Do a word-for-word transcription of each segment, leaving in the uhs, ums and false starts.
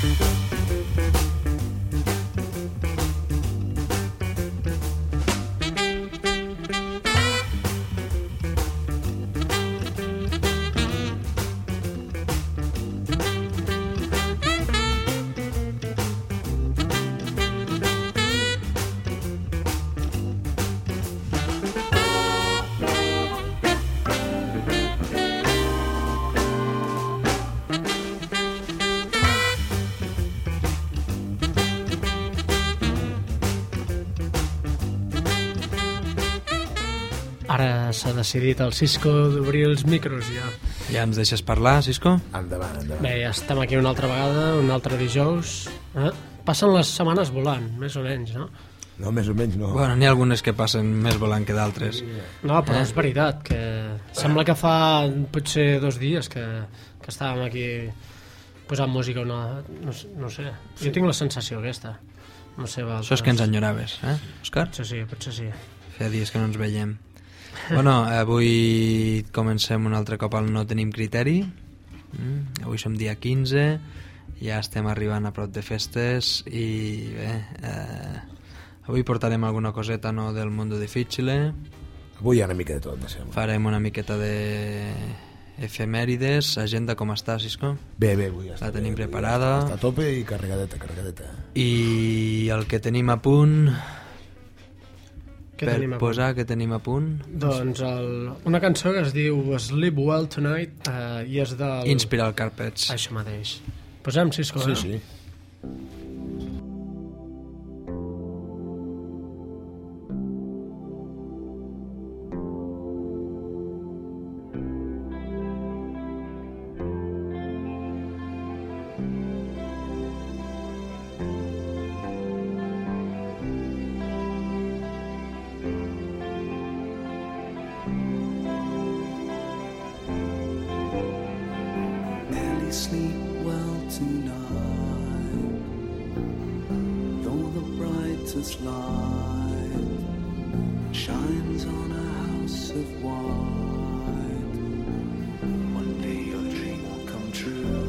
Ara s'ha decidit el Cisco d'obrir els micros ja. Ja ens deixes parlar, Cisco? Endavant, endavant. Bé, ja estem aquí una altra vegada, un altre dijous. Eh? Passen les setmanes volant, més o menys, no? No, més o menys no. Bueno, n'hi ha algunes que passen més volant que d'altres. No, però és veritat que sembla que fa potser dos dies que, que estàvem aquí posant música una... no, no sé, jo tinc la sensació aquesta. No sé, va, Això és que ens enyoraves, eh, Òscar? Potser sí, potser sí. Feia dies que no ens veiem. Bueno, avui comencem un altre cop al No Tenim Criteri. Mm, avui som dia quinze, ja estem arribant a prop de festes i bé, eh, avui portarem alguna coseta, no, del Mundo Difficile. Avui hi ha una mica de tot, me sembla. Farem una miqueta de efemèrides. Agenda, com està, Cisco? Bé, bé, avui ja està. La tenim bé, preparada. Està a tope i carregadeta, carregadeta. I el que tenim a punt... Què per tenim a posar, que tenim a punt? Doncs el, una cançó que es diu Sleep Well Tonight eh, i és del... Inspiral Carpets. Això mateix. Posem, Cisco, Sí, eh? sí. Sleep well tonight, though the brightest light shines on a house of white. One day your dream will come true.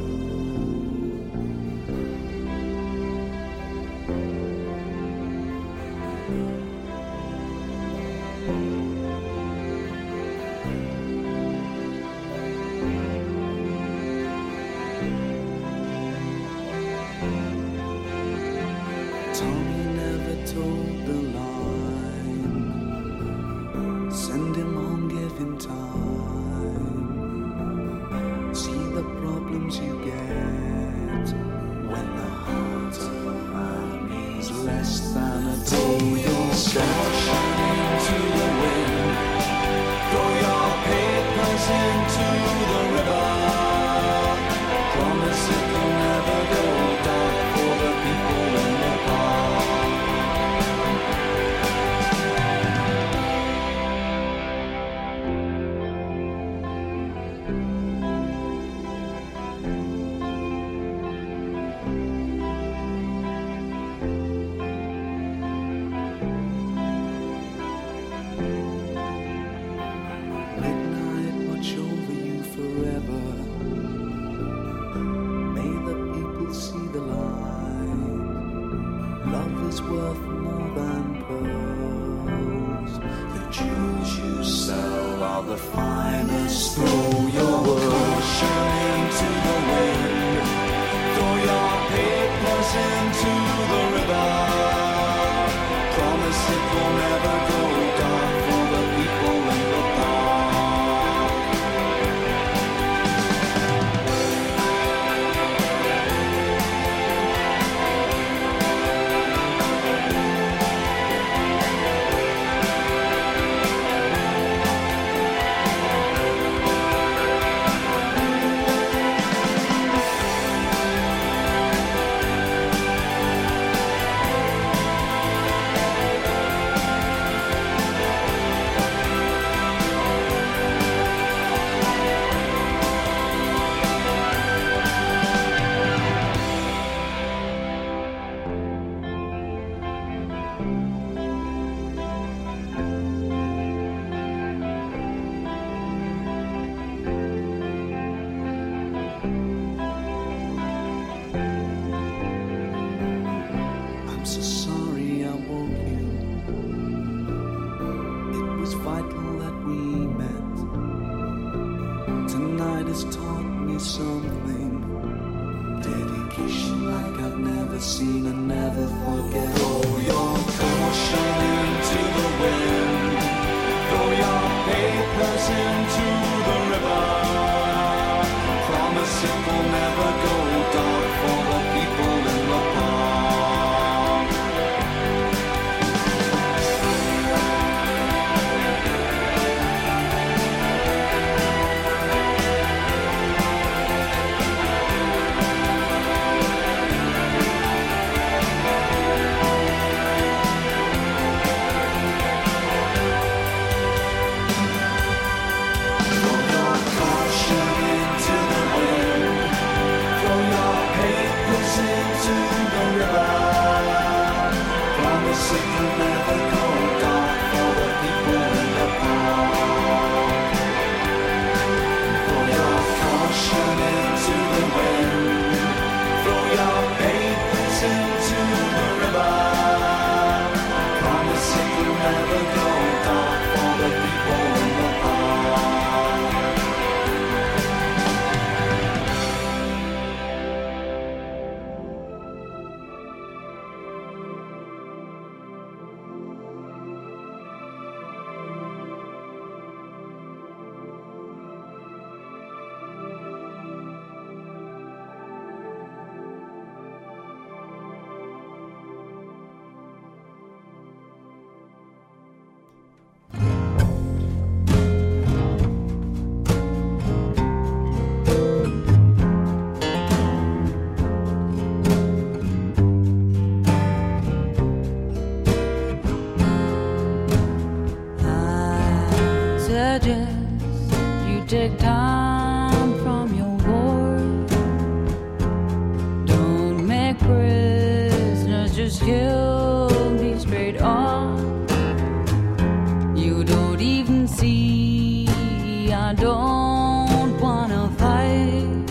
Tommy never told the line. Send him home, give him time. See the problems you get when the heart of a man is less than a throw yourself into the wind. Throw your papers into the river. Promise it will never go dark for the people in the park. Midnight watch over you forever. May the people see the light. Love is worth more than pearls. The jewels you sell are the finest. Throw your caution into the wind. Throw your papers into the river. Promise it will never go dark for the people in the park. I'm so sorry I woke you. It was vital that we met. Tonight has taught me something. Dedication like I've never seen and never forget. Throw your caution into the wind. Throw your papers into the river. Promise it will never go dark for the people in the park. Throw your caution into the wind. Throw your papers into the river. Promise it will never go dark for the people in the park. Throw your caution into the wind. Throw your papers into the river. Promise it will never go dark for the people in the park. I suggest you take time from your work. Don't make prisoners, just kill me straight on. You don't even see I don't wanna fight,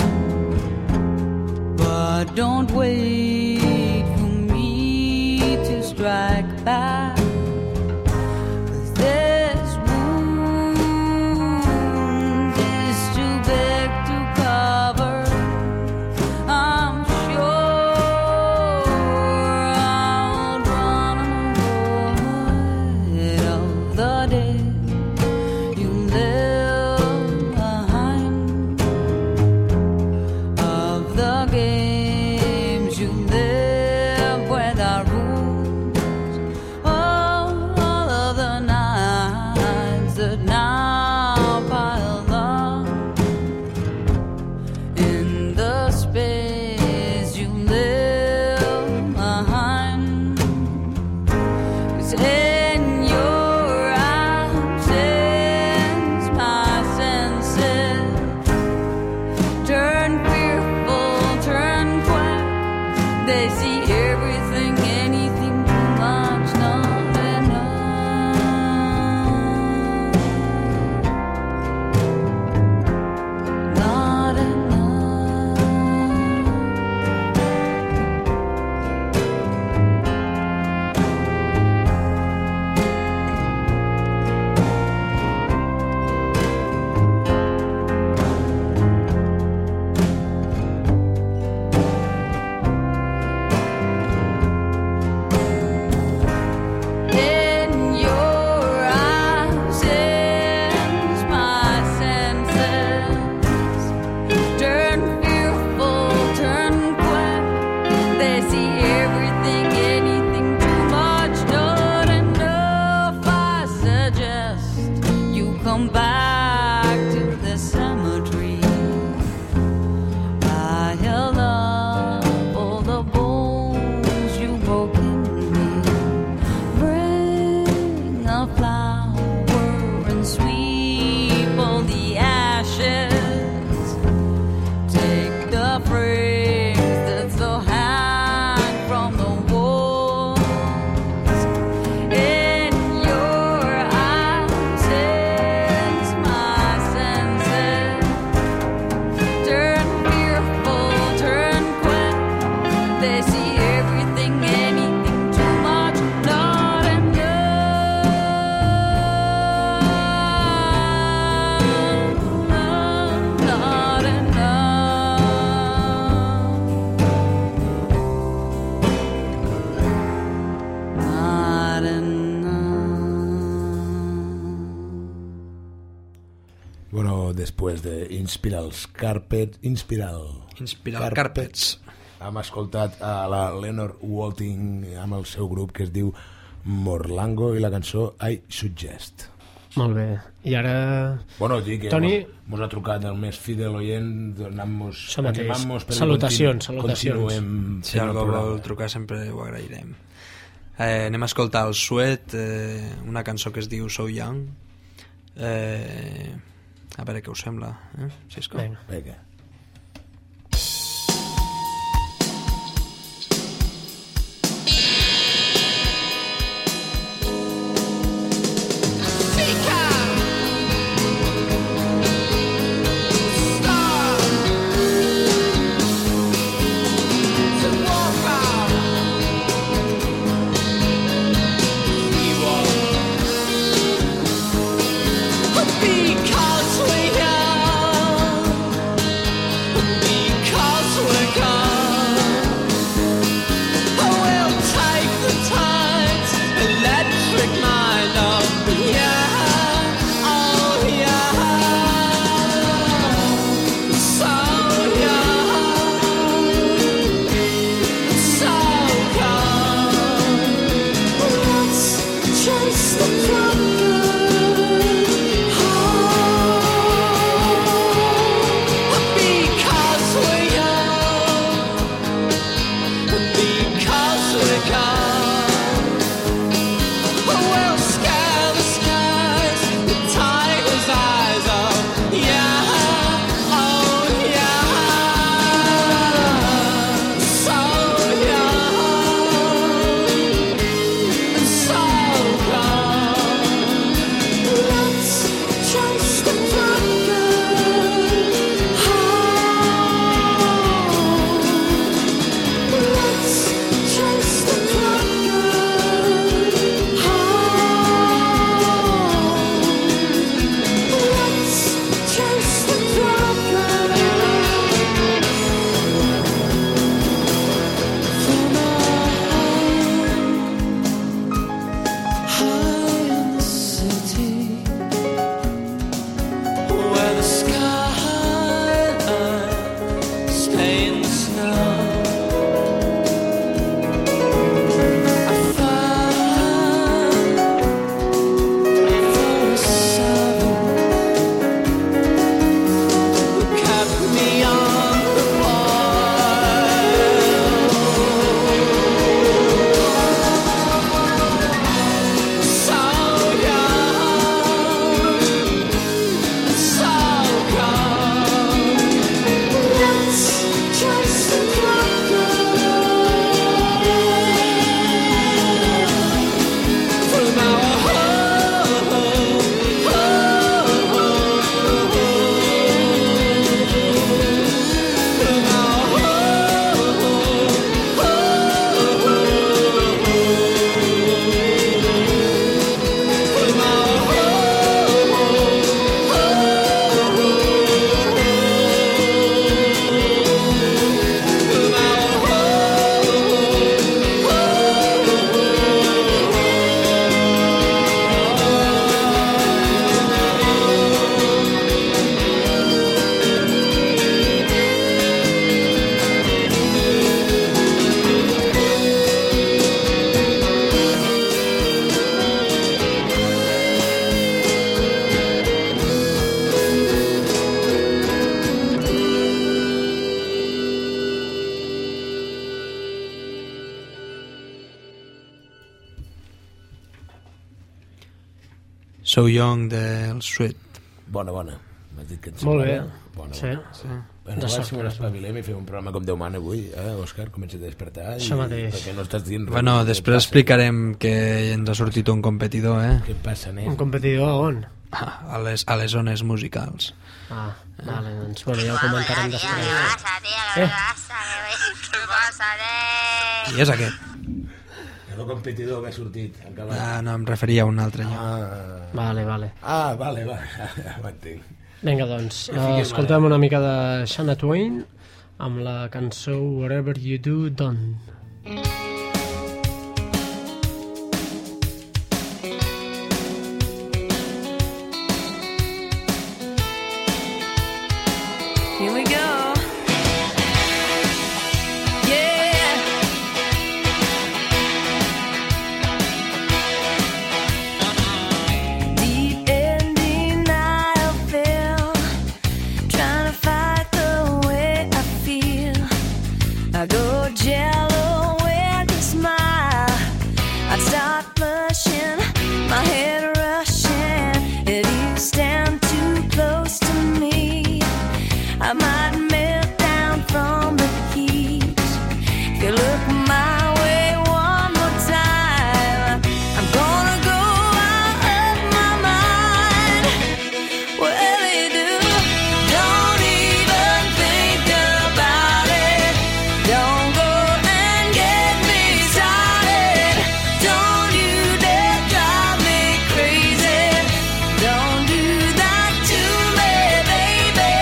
but don't wait for me to strike back. This wound is too big to cover. I'm sure I'll run ahead of the day you live behind, of the games you live without rules. All of the nights that now pile up in the space you live behind. 'Cause in your absence, my senses turn fearful, turn quick. They see everything, anything too much, not enough. Not enough. després de Inspirals Carpet, Inspiral... Inspiral Carpets. Hem escoltat a la Lenore Walting amb el seu grup que es diu Morlango i la cançó I Suggest. Molt bé. I ara... Bueno, dic que Toni... mos ha trucat el més fidel oient, donant-nos... animant-nos perquè salutacions, continu, salutacions. continuem Si algú vol trucar sempre ho agrairem. Eh, anem a escoltar el Sweat, eh, una cançó que es diu So Young. Eh, a veure què us sembla, eh? Si és com. Vinga. Vinga. Because we So Young del Sweet. Bona, bona. M'has dit que et Molt bé. Bona, Sí. bona. Sí. Bueno, De a veure sort si que m'ho no. espavilem i fem un programa com Déu mana avui, eh, Òscar? Comença a despertar. Això i... mateix. Perquè no estàs dient res. Bueno, Què després passa? explicarem que ens ha sortit un competidor, eh? Què passa, nen? Un competidor on? Ah, A les, a les zones musicals. Ah, vale, doncs bueno, ja ho comentarem després. pasa, tío? ¿Qué Eh. pasa? ¿Qué pasa, eh? I és aquest. El competidor que ha sortit. En acabat. Ah, no, em referia a un altre lloc. Ah, Vale, vale. ah vale, vale. Ho entenc. Vinga, doncs, Ja fiquem uh, escoltem una mica de Shania Twain amb la cançó Whatever You Do, Done. Oh, jello with a smile, I'd start blushing, my head rushing. If you stand too close to me, I might melt down from the heat. If you look my way one more time, I'm gonna go out of my mind. Whatever you do, don't even think about it. Don't go and get me started. Don't you dare drive me crazy. Don't do that to me, baby.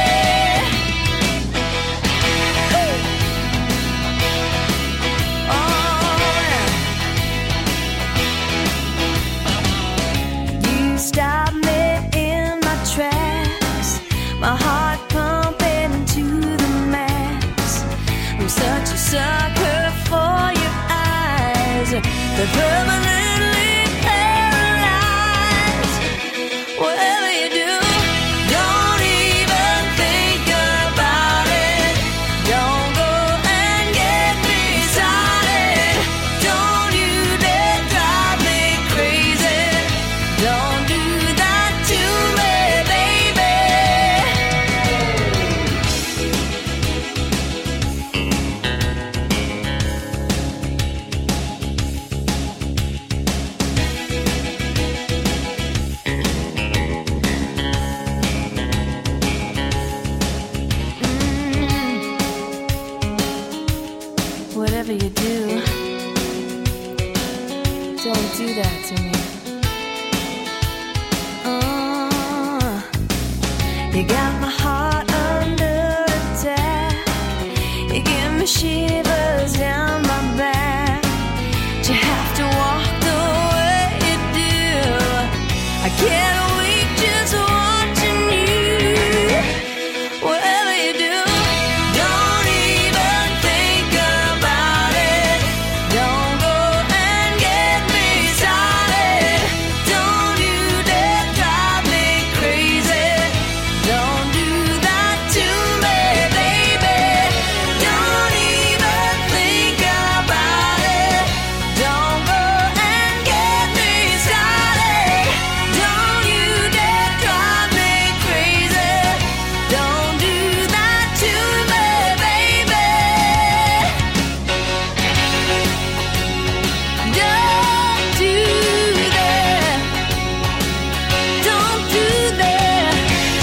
You stop me in my tracks, my heart pumping to the max. I'm such a sucker for your eyes, they're permanently paralyzed. Whatever you do, don't even think about it. Don't go and get me started. Don't you dare drive me crazy. Don't do that to me, baby. Whatever you do, don't do that to me. Uh, you got my heart under attack. You give me shivers down my back. You have to walk the way you do. I get weak just watching you. Whatever you do, don't even think about it. Don't go and get me started. Don't you dare drive me crazy. Don't do that to me, baby. Don't even think about it. Don't go and get me started. Don't you dare drive me crazy. Don't do that to me, baby. Don't do that. Don't do that.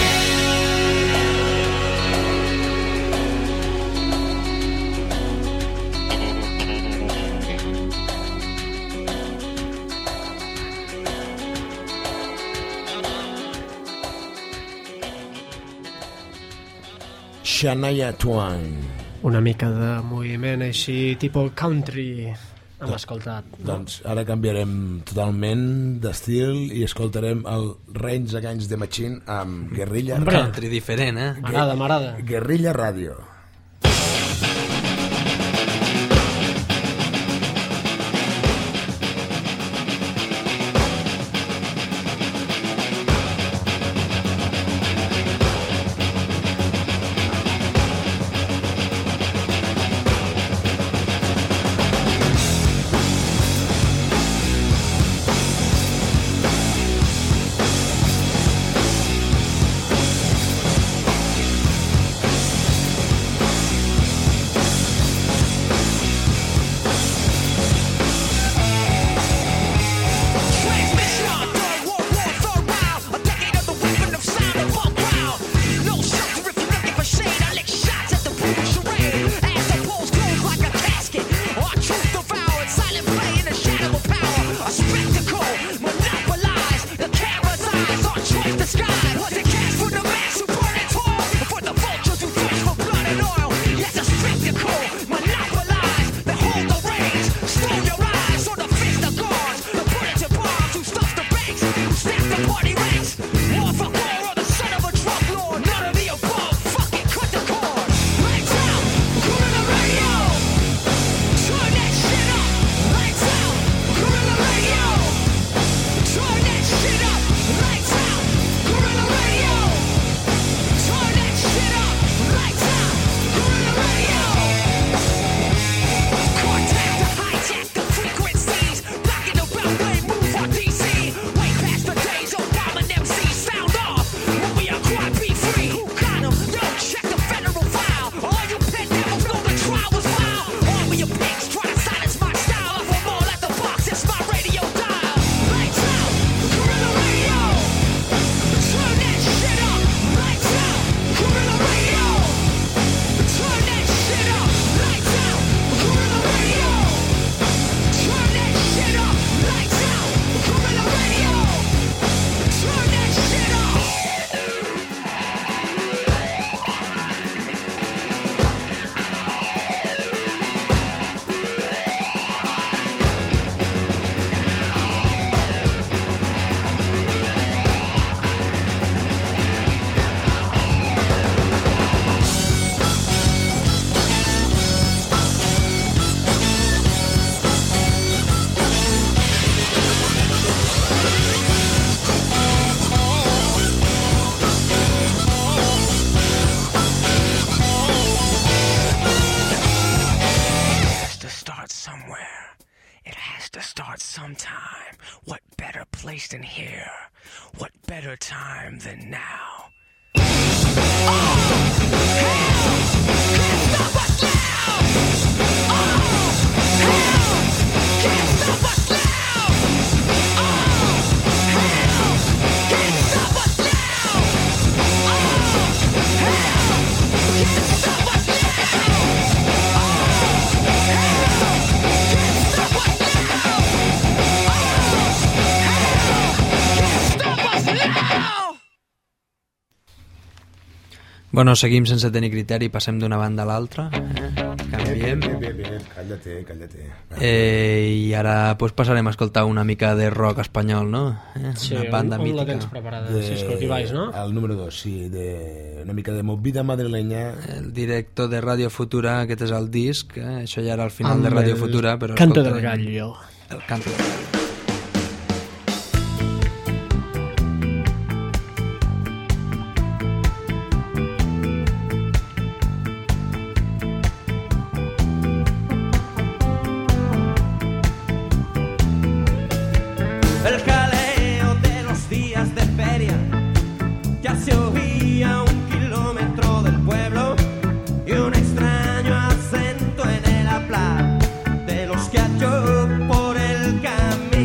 Shania Twain. Una mica de moviment així, tipus country, hem escoltat. No? Doncs ara canviarem totalment d'estil i escoltarem el Rage Against the Machine amb Guerrilla, Hombre. Country diferent, eh? M'agrada, m'agrada. Guerrilla Radio. to start sometime. What better place than here? What better time than now? Bueno, seguim sense tenir criteri, passem d'una banda a l'altra, eh? Canviem. Bé, bé, bé, bé, cállate, cállate. Eh, I ara pues, passarem a escoltar una mica de rock espanyol, no? Eh? Sí, Una banda on, on la mítica. tens preparada? De... Cisco Quibais, no? El número dos, sí, de una mica de movida madrileña. El directo de Radio Futura, aquest és el disc, eh? Això ja era el final Amb de Radio el Futura, però Canto del escoltarem Gallo. El Canto del Gallo. El jaleo de los días de feria ya se oía a un kilómetro del pueblo y un extraño acento en el hablar de los que halló por el camino.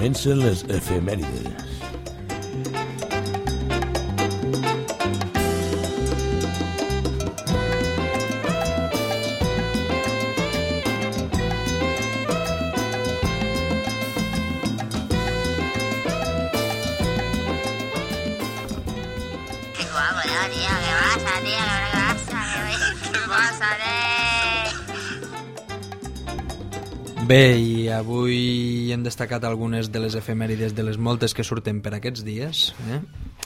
comencen les efemèrides. Qué guapo, ¿no, tío? ¿Qué pasa, tío? ¿Qué pasa? ¿Qué pasa, tío? Bé, i avui hem destacat algunes de les efemèrides de les moltes que surten per aquests dies. Eh?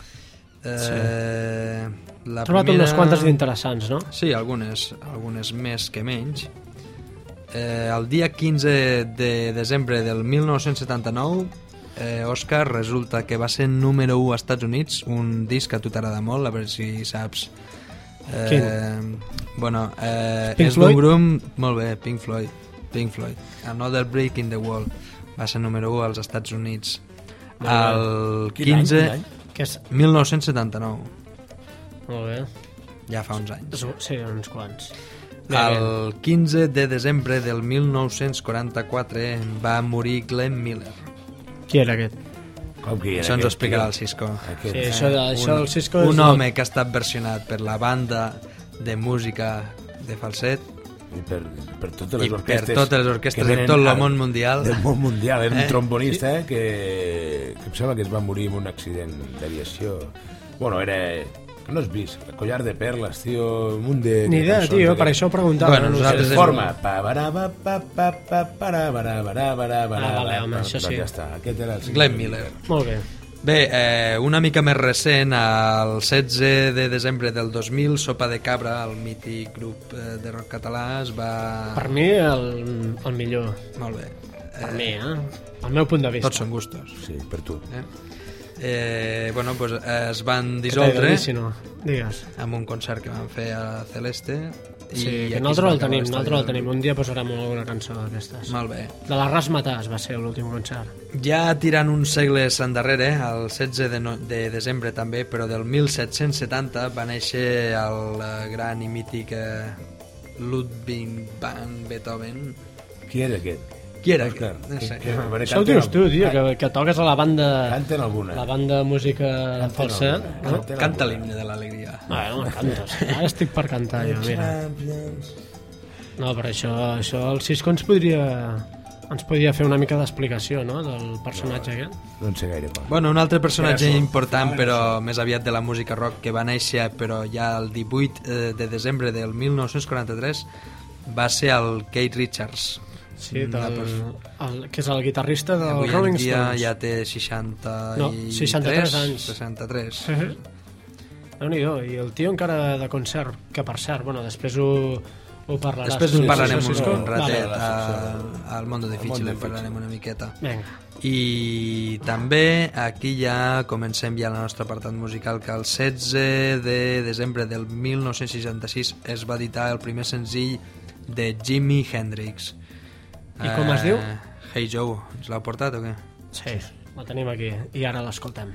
Eh, la He trobat primera- unes quantes d'interessants, no? Sí, algunes, algunes més que menys. Eh, el dia quinze de desembre del mil nou-cents setanta-nou, eh, Òscar resulta que va ser número u als Estats Units, un disc que a tu t'agrada molt, a veure si saps. Eh, Quin? Bueno, eh, Pink és d'un Floyd? grup... Molt bé, Pink Floyd. Pink Floyd. Another Brick in the Wall. Va ser número u als Estats Units. El Quin any, quinze... quin any? Que és... mil nou-cents setanta-nou. Molt bé. Ja fa uns anys. Sí, uns quants. Bé, bé. El quinze de desembre del mil nou-cents quaranta-quatre va morir Glenn Miller. Qui era aquest? Com que hi era Això ens ho aquest, explicarà tio? el Cisco. Aquest, Sí, eh? això, de, això un, del Cisco... un és home que ha estat versionat per la banda de música de falset I per, per totes les i per orquestes totes les orquestres que de venen tot el al- món mundial. del món mundial, era un Eh? trombonista eh, que, que em sembla que es va morir en un accident d'aviació. Bueno, era... que no has vist? El collar de perles, tio, un munt de... Ni de idea, cançons tio, d'aquest- per això ho preguntava. Bueno, no nosaltres sé. hem- Forma. Pa, bara, ba, pa, pa, pa, para, bara, bara, bara, bara, Ah, vale, home, bara, això doncs sí. Ja està, aquest era el... Glenn Miller. Molt bé. Bé, eh, una mica més recent, el setze de desembre del dos mil, Sopa de Cabra, el mític grup eh, de rock català, es va... Per mi, el, el millor. Molt bé. Per mi, eh? El meu punt de vista. Tots són gustos. Sí, per tu. Eh? Eh, bueno, pues, eh, es van Que t'he de dissoldre dir, si no. Digues. amb un concert que van fer a Celeste. I Sí, que aquí nosaltres es va el acabar tenim, la nosaltres el història tenim. Un dia posarem alguna cançó d'aquestes. Molt bé. De la Ras Matàs va ser l'últim concert. Ja tirant uns segles endarrere, el setze de, no, de desembre també, però del mil set-cents setanta va néixer el eh, gran i mític eh, Ludwig van Beethoven. Qui era aquest? Qui era Òscar, aquest? No que- sé. que- a veure, Això ho canten dius tu, al- tio, que, que toques a la banda... Canten alguna. La banda de música falsa. alguna, No? canten Canta alguna. l'himne de l'alegria. Bueno, cantes. Ara estic per cantar, jo, mira. No, però això, això el Cisco ens podria, ens podria fer una mica d'explicació, no?, del personatge aquest. No en sé gaire com. Bueno, un altre personatge Era això. important, però més aviat de la música rock, que va néixer però ja el divuit eh, de desembre del mil nou-cents quaranta-tres, va ser el Keith Richards. Sí, del, Una el, que és el guitarrista dels Avui en Rolling dia Stones. ja té seixanta No, seixanta-tres anys. seixanta-tres. Sí, sí. Déu-n'hi-do, i el tio encara de concert, que per cert, bueno, després ho, ho parlaràs. Després en Sí, parlarem sí, un, sí, sí. un ratet Vale. a- al Mondo Difícil, Mondo en parlarem una miqueta. Vinga. I també aquí ja comencem ja el nostre apartat musical, que el setze de desembre del mil nou-cents seixanta-sis es va editar el primer senzill de Jimi Hendrix. I com es diu? Hey Joe, ens l'heu portat o què? Sí, la tenim aquí, i ara l'escoltem.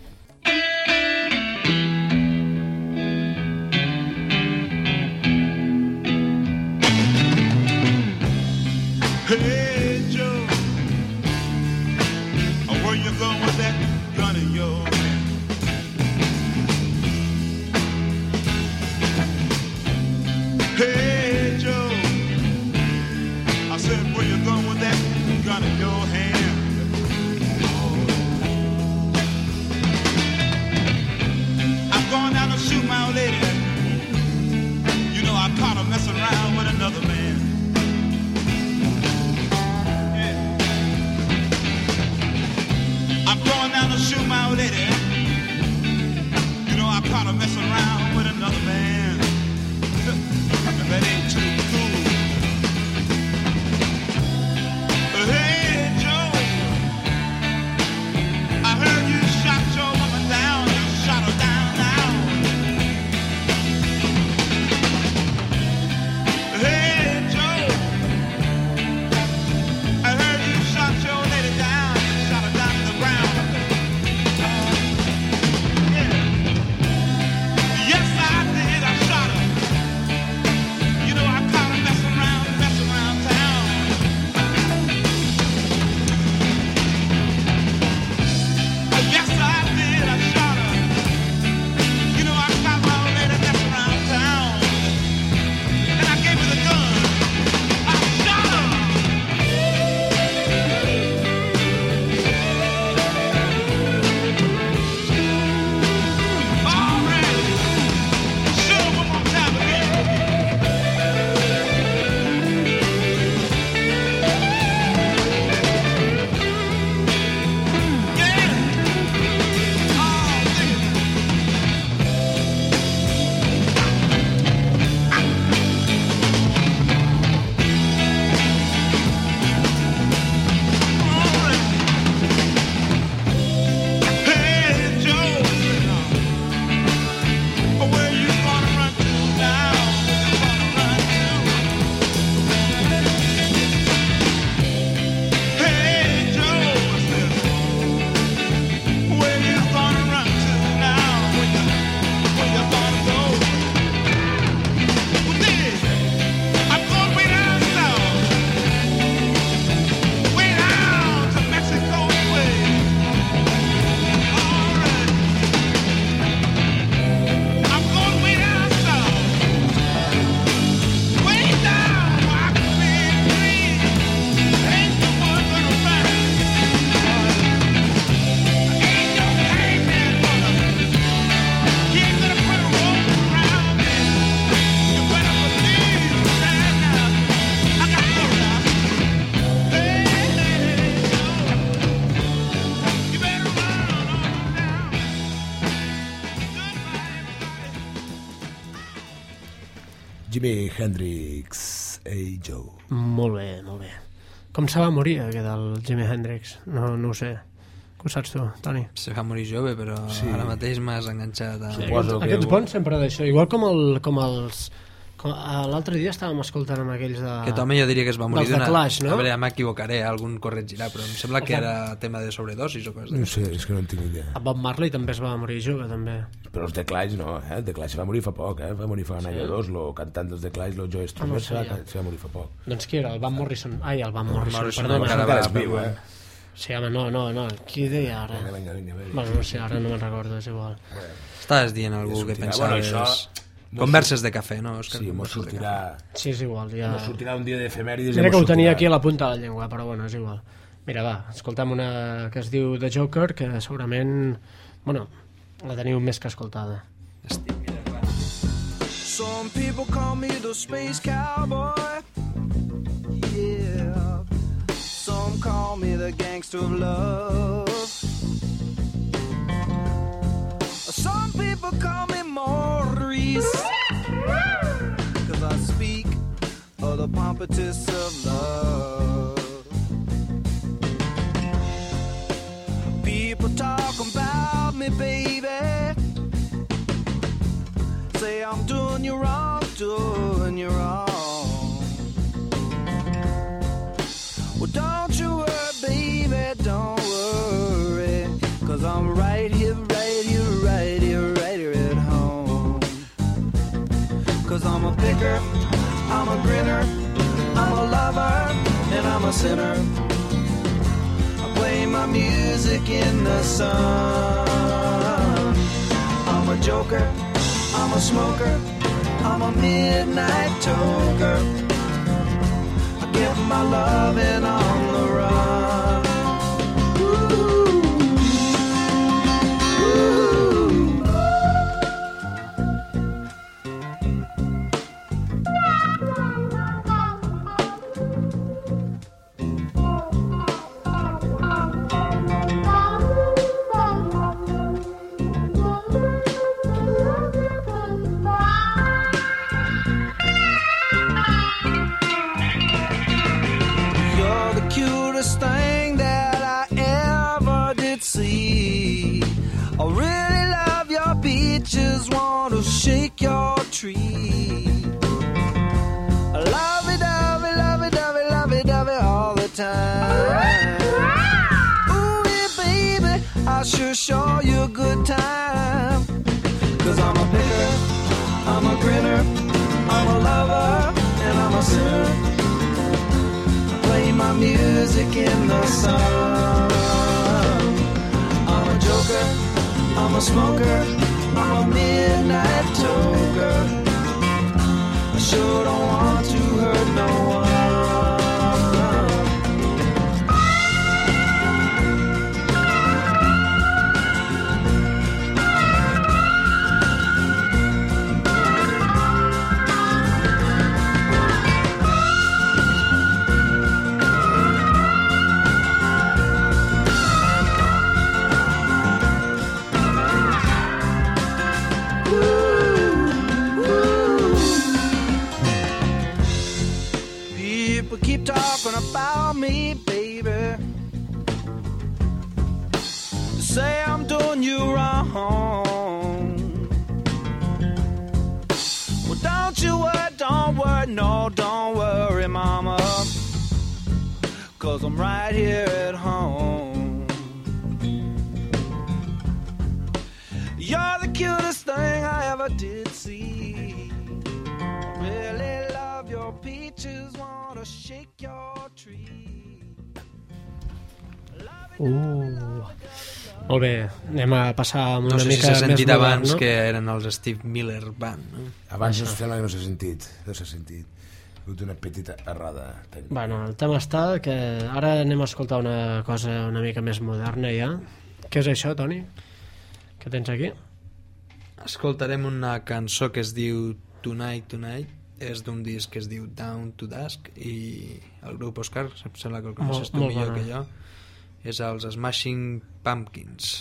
Hey Joe, where you going with that gun in your hand? Hey Joe, I said where you going with that gun in your hand? I'm going down to shoot my old lady. You know I caught her messing around with another man. I'm going down to shoot my old lady. You know I caught her messing around with another man. And that ain't too cool. Hey Joe, I heard you shot your woman down. You shot her down now. Hey Joe, I heard you shot your lady down. You shot her down to the ground. Yeah. Jimi Hendrix, Hey Joe. Molt bé, molt bé. Com se va morir aquest del Jimi Hendrix? No, no ho sé. Què ho saps tu, Toni? Se va morir jove, però Sí. ara mateix m'has enganxat a... Sí, Suposo aquests, que- aquests bons sempre d'això. Igual com, el, com els... Com, a l'altre dia estàvem escoltant amb aquells de... Aquest home jo diria que es va morir Dels de Clash, no? A veure, ja m'equivocaré, algun corregirà, però em sembla que Els de- era tema de sobredosis o coses No d'aquestes. sé, és que no en tinc idea. A Bob Marley també es va morir jove, també. Però els The Clash no, eh? The Clash va morir fa poc, eh? Va morir fa un any o dos, lo cantant dels The Clash, lo Joe Strummer, Ah, no se, va, sabia. se va morir fa poc. Doncs qui era? El Van Morrison. Ai, el Van Morrison, Morrison perdona. encara Encara va, és viu, eh? Sí, home, no, no, no. Qui deia ara? Vinga, vinga, vinga, vinga. Bueno, no sé, ara no me'n recordo, és igual. Estaves dient algú Ja que sortirà. pensaves... Bueno, això- Converses de cafè, no, Òscar? Sí, mos Converses de sortirà... Sí, és igual, ja... Mos sortirà un dia d'efemèrides... i Mira que mos ho tenia sortirà. aquí a la punta de la llengua, però bueno, és igual. Mira, va, escoltam una que es diu The Joker, que segurament, bueno, la teniu més que escoltada. Some people call me the space cowboy. Yeah. Some call me the gangster of love. Some people call me Maurice. Cause I speak of the pompatus of love. People talk about me, baby. Say I'm doing you wrong, doing you wrong. Well, don't you worry, baby, don't worry. Cause I'm right here, right here, right here, right here at home. Cause I'm a picker, I'm a grinner, I'm a lover, and I'm a sinner. I play my music in the sun. I'm a joker, I'm a smoker, I'm a midnight toker. I get my loving on the run. Ooh. Ooh. You're the cutest thing that I ever did see. I really love your beaches, want to shake your tree. Lovey dovey, lovey dovey, lovey dovey all the time. Ooh, yeah, baby, I sure show you a good time. Cause I'm a picker, I'm a grinner, I'm a lover, and I'm a sinner. Play my music in the sun. I'm a joker, I'm a smoker, I'm a midnight toker. I sure don't want to hurt no one. People keep talking about me, baby. Say I'm doing you wrong. Well, don't you worry, don't worry, no, don't worry, mama. Cause I'm right here at home. You're the cutest thing I ever did see. I really love your peaches, wanna shake your tree. Uh, molt bé, anem a passar amb una No sé si mica s'ha sentit més abans modern, no? que eren els Steve Miller Band, no? Abans no sembla que no s'ha sentit, no s'ha sentit. Ha hagut una petita errada tècnica. Bueno, el tema està que ara anem a escoltar una cosa una mica més moderna ja. Què és això, Toni? Què tens aquí? Escoltarem una cançó que es diu Tonight Tonight, és d'un disc que es diu Down to Dusk, i el grup Òscar, em sembla que el coneixes tu molt millor bona. que jo, és els Smashing Pumpkins.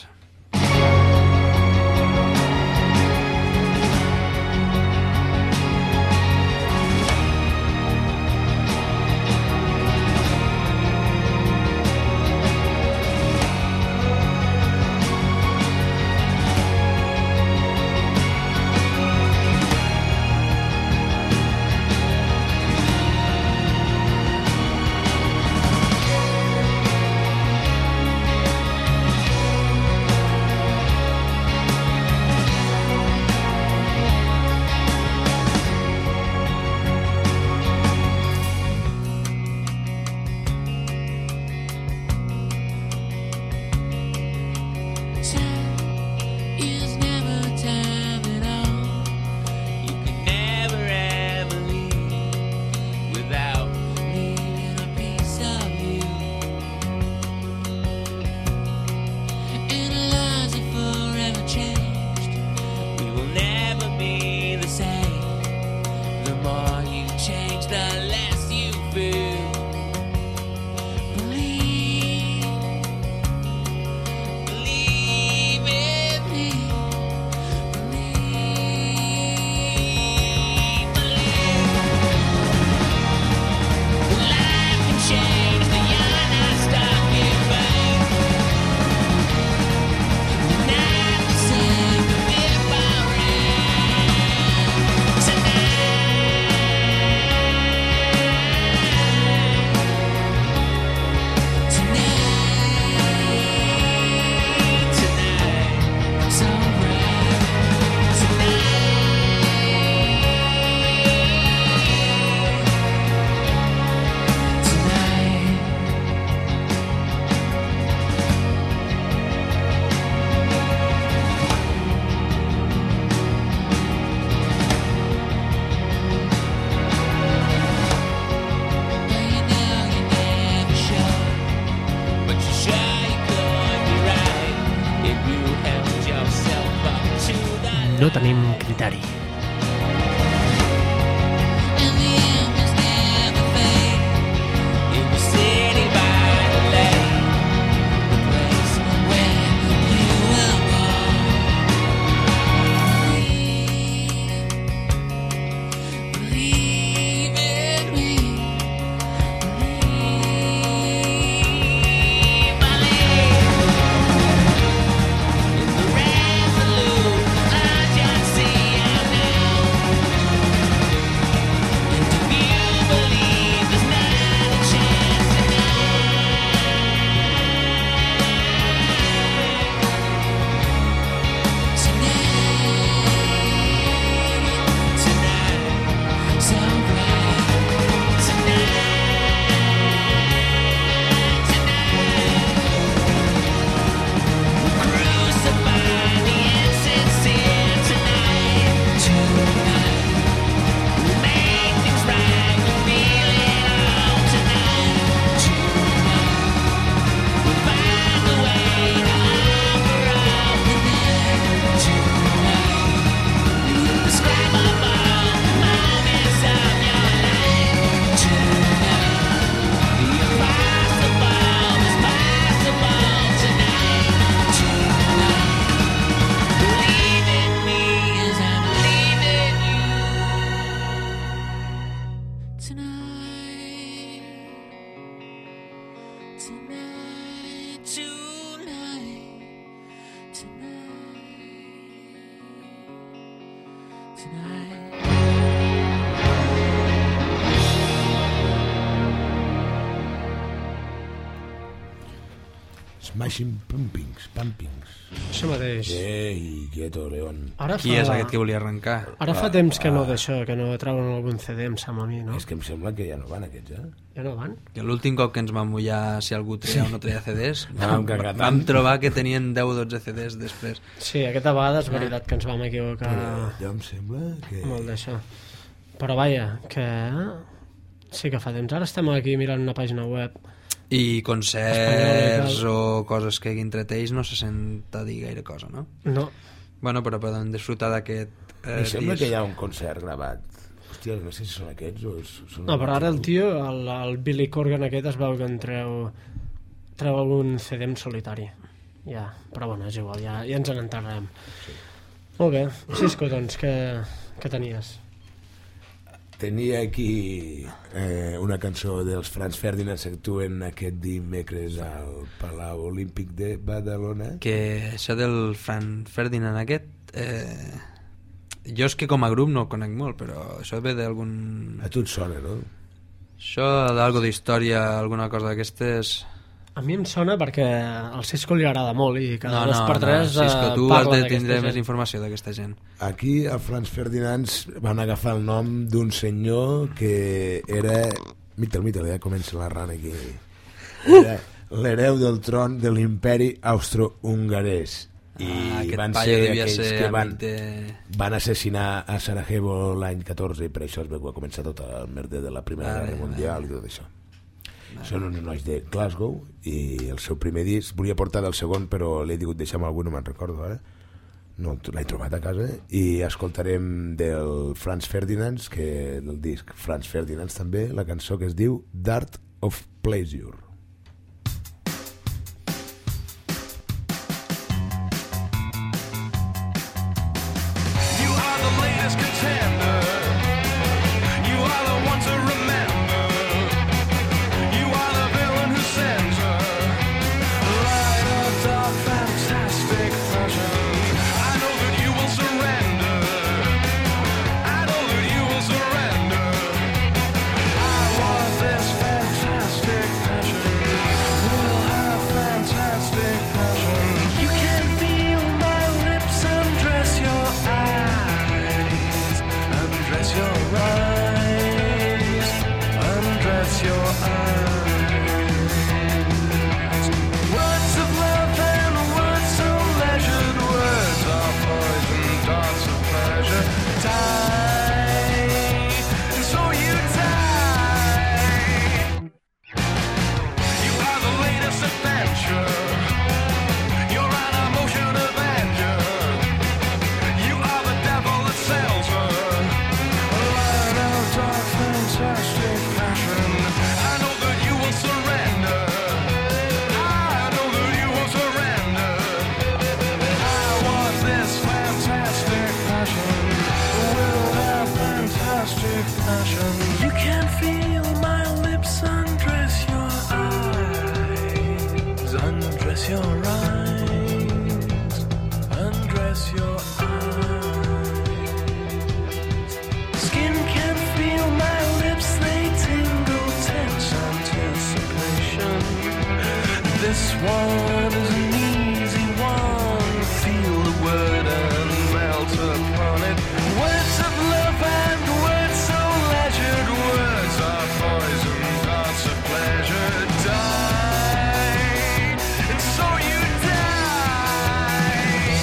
party. And the embers never fade in the city by the lake, the place where you were born. Believe, believe in me. Believe, believe in the resolute urgency of now. And do you believe there's not a chance tonight? Tonight, so bright. Tonight, tonight. Crucify the insincere tonight. Tonight, we'll make things right. We'll feel it all tonight. Tonight, we'll find a way to offer up the night. Tonight, we'll describe all the moments of your life. Tonight, the impossible is possible tonight. Tonight, believe in me as I believe in you. Tonight, tonight, tonight, tonight, tonight. Smashing Pumpkins, Pumpkins. Això mateix. Ei, quieto, León. Ara Qui fa... és aquest que volia arrencar? Ara fa temps que no d'això, que no treuen algun C D, em sembla a mi, no? És que em sembla que ja no van aquests, eh? Ja no van? Que l'últim cop que ens vam mullar si algú treia o no treia C Ds, Vam cagar tant. vam trobar que tenien deu o dotze C Ds després. Sí, aquesta vegada és veritat que ens vam equivocar Però ja em sembla que... molt d'això. Però vaja, que... Sí que fa temps. Ara estem aquí mirant una pàgina web. I concerts Espanyola i o coses que entre ells no se sent a dir gaire cosa, no? No. Bueno, però podem disfrutar d'aquest eh, Em sembla disc. que hi ha un concert gravat. Hòstia, no sé si són aquests o... Són No, però ara el tio, el, el Billy Corgan aquest, es veu que en treu, treu algun C D en solitari. Ja, però bueno, és igual, ja, ja ens en enterrem. Sí. Molt bé. Cisco, doncs, què, què tenies? Tenia aquí eh, una cançó dels Franz Ferdinand que actuen aquest dimecres al Palau Olímpic de Badalona. Que això del Fran Ferdinand aquest... Eh... Jo és que com a grup no ho conec molt, però això ve d'algun... A tu et sona, no? Això d'algo d'història, alguna cosa d'aquestes... A mi em sona perquè al Cisco li agrada molt i cada No, dos no, per tres no, Cisco, tu eh, has parla de d'aquesta tindre gent. més informació d'aquesta gent. Aquí a Franz Ferdinand van agafar el nom d'un senyor que era... Mitel, mitel, ja comença la rana aquí. Era l'hereu del tron de l'imperi austro-hongarès. I Ah, aquest van paio ser devia aquells ser que van, amic de... van assassinar a Sarajevo l'any catorze i per això es va començar tota la merda de la Primera Vale, Guerra vale. Mundial i tot això. Són uns nois de Glasgow i el seu primer disc, volia portar del segon però l'he digut deixar-me algú, no me'n recordo ara, no l'he trobat a casa, i escoltarem del Franz Ferdinand, que del disc Franz Ferdinand també, la cançó que es diu Dart of Pleasure. You are the latest contender. You are the one to remember. You are the villain who sends her. Light or dark, fantastic passion. I know that you will surrender. I know that you will surrender. I want this fantastic passion. We'll have fantastic passion. You can feel my lips undress your eyes. one is an easy one. Feel the word and melt upon it. Words of love and words so leisured. Words are poison, thoughts of pleasure. Die, and so you die.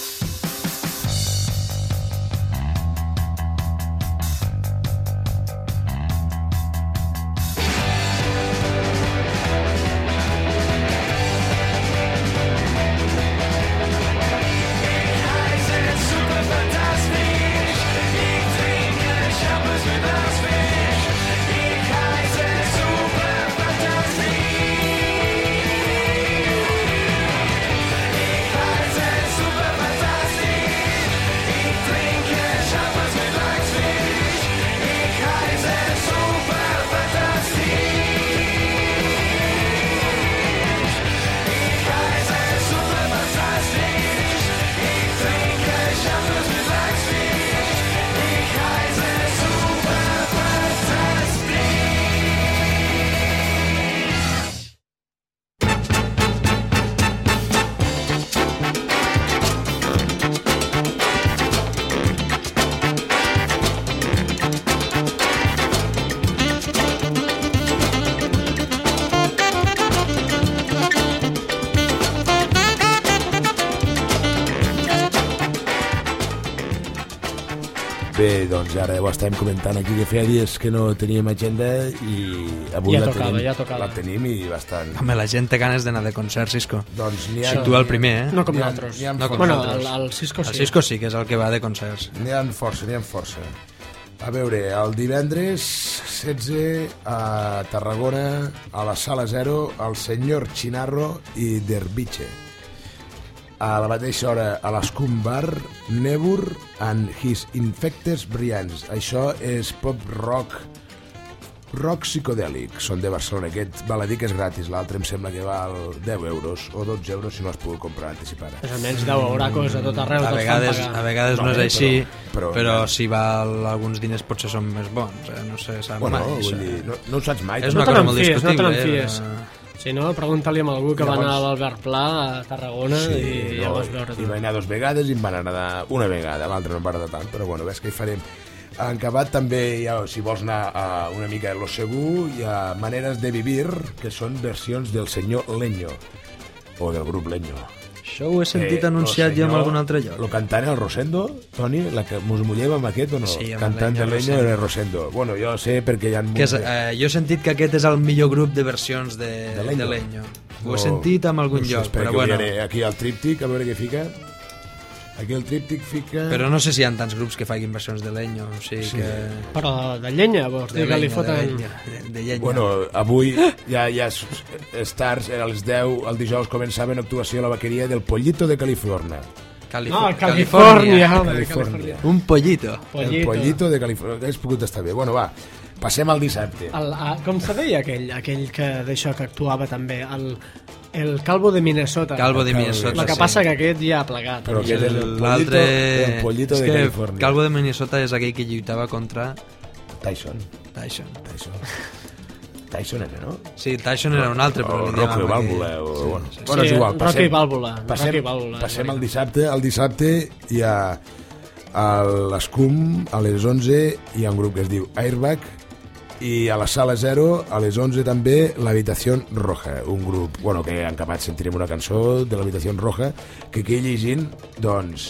Bé, doncs ara ho estem comentant aquí, que feia dies que no teníem agenda i avui Ja la, tocava, tenim, ja tocava. la tenim i bastant. Home, la gent té ganes d'anar de concert, Cisco. Doncs n'hi ha... Si tu el primer, eh? No com N'hi ha- nosaltres. n'hi ha No com Bueno, nosaltres. el, el Cisco sí. El Cisco sí que és el que va de concerts. N'hi ha força, n'hi ha força. A veure, el divendres setze a Tarragona, a la Sala Zero, el senyor Chinarro i Derbiche. A la mateixa hora, a l'Escum Bar, Nebur and His Infectes Brillants. Això és pop rock, rock psicodèlic. Són de Barcelona. Aquest val a dir que és gratis. L'altre em sembla que val deu euros o dotze euros si no has pogut comprar anticipada. És almenys deu euracos a tot arreu. A te'ls fan vegades, pagar. a vegades no, No, és eh, així, però- però, però- però si val alguns diners potser són més bons, eh? No sé, sap Bueno, mai. vull això. dir, no, no ho saps mai. És No una te cosa n'en molt fies, no te discutible. n'en eh, fies. però- Si no, pregunta-li a algú que va Llavors- anar a l'Albert Pla a Tarragona Sí, i ja no, ho vas veure hi tu. vaig anar dues vegades i em van agradar una vegada, l'altra no em va agradar tant, però bueno, ves que hi farem. En acabat també, hi ha, si vols anar a una mica de lo segur, hi ha Maneres de Vivir, que són versions del senyor Leño, o del grup Leño. Això ho he sentit Eh, anunciat lo jo en senyor- algun altre lloc. Lo cantant el Rosendo, Toni, la que mos mullem amb aquest o no? Sí, amb Cantant Leño, de Leño Rosendo. era Rosendo. Bueno, jo sé perquè hi ha... Que és, eh, jo he sentit que aquest és el millor grup de versions de, De Leño. de Leño. Ho he sentit en algun no sé, lloc, espera però que bueno. miraré aquí al tríptic, a veure què fica. Aquí el tríptic fica... Però no sé si hi ha tants grups que facin versions de Leño, o sigui Sí. que... Però de llenya, vols De dir que li Leño, de foten... Leño, de, de llenya. Bueno, avui ja, ja és, és tard, era a les deu, el dijous començava una actuació a la vaqueria del Pollito de Califòrnia. Calif No, Califòrnia. home, Califòrnia. Un pollito. El Pollito de Califòrnia. Hauria pogut estar bé. Bueno, va, passem al dissabte. El, a, com se deia aquell, aquell que d'això que actuava també? El, el Calvo de Minnesota. Calvo de Calvo. Minnesota, El que sí. passa que aquest ja ha plegat. Però aquest és el Pollito, L'altre... el Pollito és de que Califòrnia. Calvo de Minnesota és aquell que lluitava contra Tyson. Tyson. Tyson. Tyson era, no? Sí, Tyson era un altre, però O li Rocky dèiem Balboa. aquell. O, bueno, Sí, sí. bueno, és Sí, igual. Rocky Passem, Balboa, Passem, Rocky Balboa, passem és al dissabte. El dissabte hi ha a l'Escum, a les onze, hi ha un grup que es diu Airbag, i a la Sala Zero, a les onze també, l'Habitació Roja, un grup, bueno, que en acabat sentirem una cançó de l'Habitació Roja, que aquí llegint, doncs,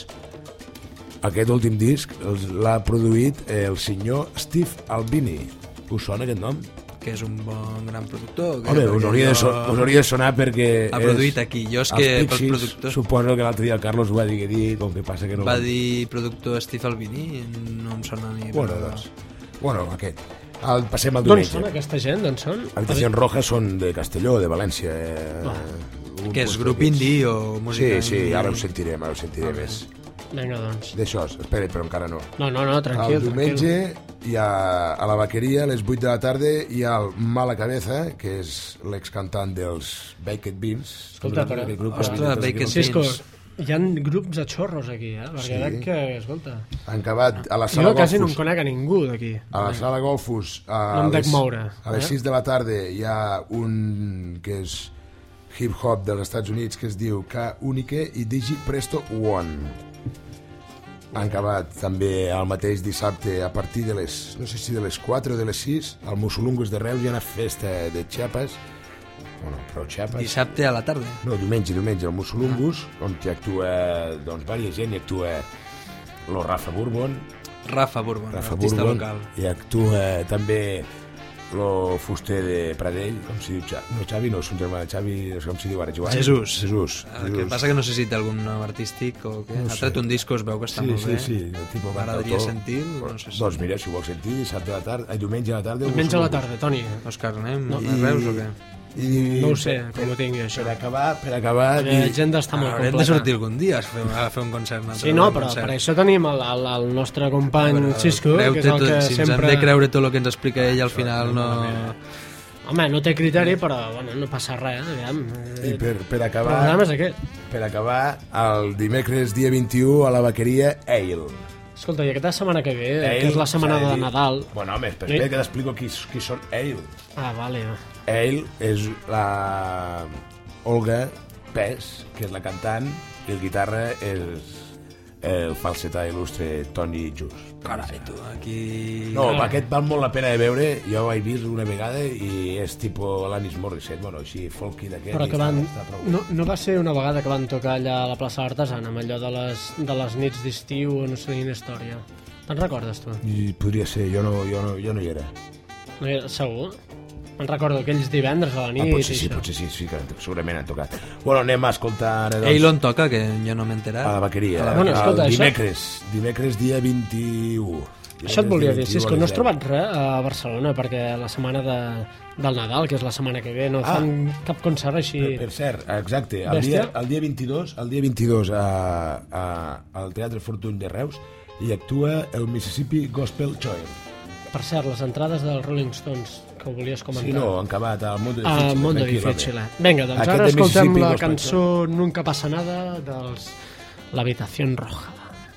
aquest últim disc els- l'ha produït el senyor Steve Albini. Us sona aquest nom? Que és un bon gran productor. que- Home, us perquè hauria, de jo- so us hauria de sonar perquè... Ha és- produït aquí. Jo és els que pels Pixies, productors... Suposo que l'altre dia el Carlos ho va dir que dir, com que passa que no... Va dir productor Steve Albini, no em sona ni... Bueno, però- doncs... Bueno, aquest. El, passem al D'on diumenge. són aquesta gent? D'on són? Habitacions Rojas són de Castelló, de València. Eh, un Que és puesto grup d'aquests. indie o música Sí, sí, indie? ara ho sentirem, ara ho sentirem Ok. més. Vinga, doncs. D'això, espera, però encara no. No, no, no, tranquil, El diumenge hi ha a la vaqueria, a les vuit de la tarda, hi ha el Mala Cabeza, que és l'excantant dels Baked Beans. Escolta, Com es diu però- aquell grup? Ostres, Aquell Baked grup? Cisco, Beans. hi ha grups a xorros aquí, eh? Perquè Sí. veig que, escolta... Han acabat a la sala Jo quasi no em Golfus. conec a ningú d'aquí. A la sala Golfus, a, No em dec les, moure, a les eh? sis de la tarda hi ha un que és hip-hop dels Estats Units que es diu K Unique i Digi Presto One. Han acabat també el mateix dissabte a partir de les, no sé si de les quatre o de les sis, al Musulungus de Reus hi ha una festa de Chiapas, bueno, però Chiapas... Dissabte a la tarda? No, diumenge, diumenge, al Musulungus, on hi actua, doncs, diversa gent, hi actua lo Rafa Bourbon, Rafa Bourbon, Rafa artista Bourbon, local. i actua també lo fuster de Pradell, com si diu Xavi, no, Xavi no, és un germà de Xavi, no sé com si diu ara, Joan. Jesús. Jesús. El que passa que no sé si té algun nom artístic o què. No Ha sé. tret un disco, es veu que està Sí, molt sí, bé. sí, el tipus M'agradaria cantautor. sentir, no sé si... Doncs mira, si ho vols sentir, dissabte a la tarda, ai, diumenge a la tarda... Diumenge a la tarda, Toni. Òscar, anem No. a Reus o què? I, No ho sé, com ho tingui, això. Per acabar, per acabar... L'agenda està molt Haurem de completa. sortir algun dia a fer, a fer un concert. Sí, no, però per això tenim el, el, el nostre company Xisco, que és el que si ens sempre... hem de creure tot el que ens explica ell, al final no... Home, no té criteri, però bueno, no passa res, aviam. I per, per El acabar... programa és aquest. Per acabar, el dimecres dia vint-i-u a la vaqueria Ale. Escolta, i aquesta setmana que ve, Ale, que és la setmana s'ha de dir- Nadal... Bueno, home, espera, Sí? espera que t'explico qui, qui són Ale. Ah, vale. Ale és la Olga Pes, que és la cantant, i el guitarra és el falsetà il·lustre Toni Jus. Carai, tu, aquí... No, aquest val molt la pena de veure, jo ho he vist una vegada i és tipus Alanis Morissette, bueno, així folky d'aquest. Però i que està- van... està prou. No, no va ser una vegada que van tocar allà a la plaça Artesana, amb allò de les, de les nits d'estiu o no sé quina història. Te'n recordes, tu? I podria ser, jo no, jo no, jo no hi era. No hi era, segur? Me'n recordo aquells divendres a la Ah, nit... potser i sí, això. potser sí, sí que segurament han tocat. Bueno, anem a escoltar... Ara, doncs, Eilon toca, que jo no m'he enterat. a la vaqueria. A la- Bueno, escolta, el això- dimecres, dimecres dia vint-i-u. Això et volia dir, si és que no has dimecres trobat res a Barcelona, perquè la setmana de, del Nadal, que és la setmana que ve, no Ah. fan cap concert així... Per, per cert, exacte, el dia, Bèstia? el dia vint-i-dos, el dia vint-i-dos a, a, al Teatre Fortuny de Reus hi actua el Mississippi Gospel Choir. Per cert, les entrades dels Rolling Stones, que ho volies comentar. Sí, no, han acabat al Mundo Ah, Difficile. Mondo tranquil, Difficile. home. Vinga, doncs Aquest ara de escoltem Mississippi la Gospel cançó Nunca pasa nada dels La habitación roja.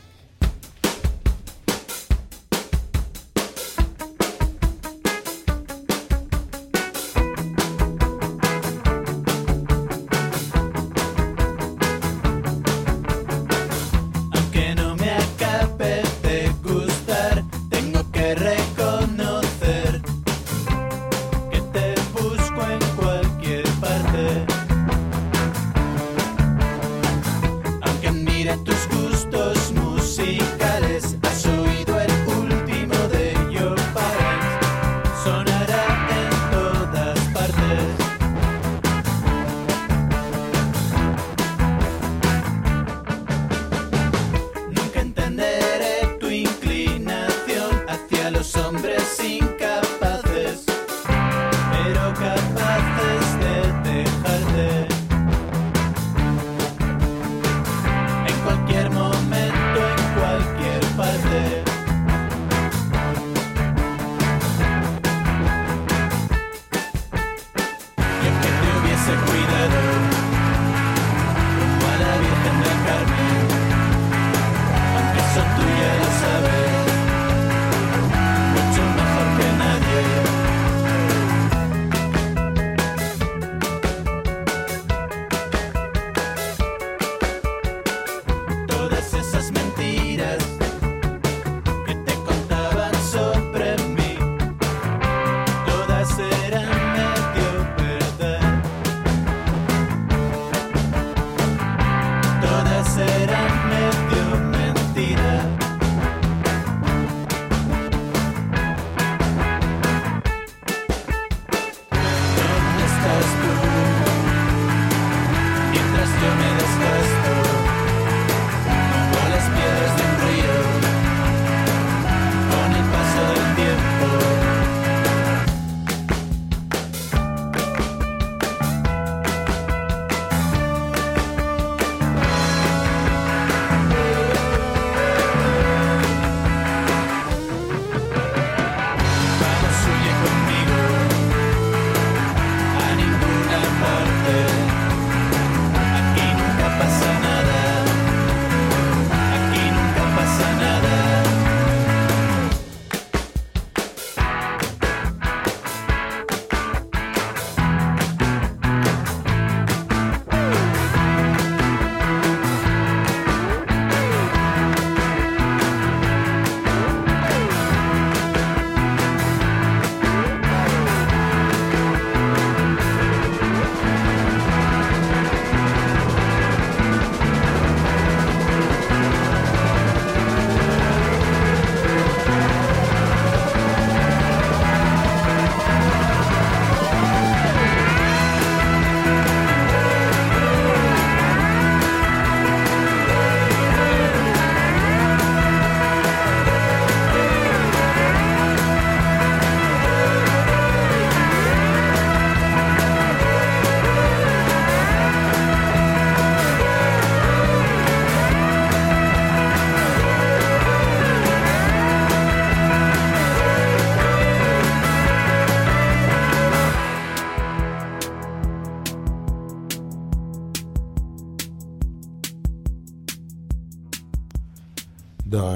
Aunque no me acabe de gustar, tengo que reconocer que te busco en cualquier parte. Aunque mire tus gustos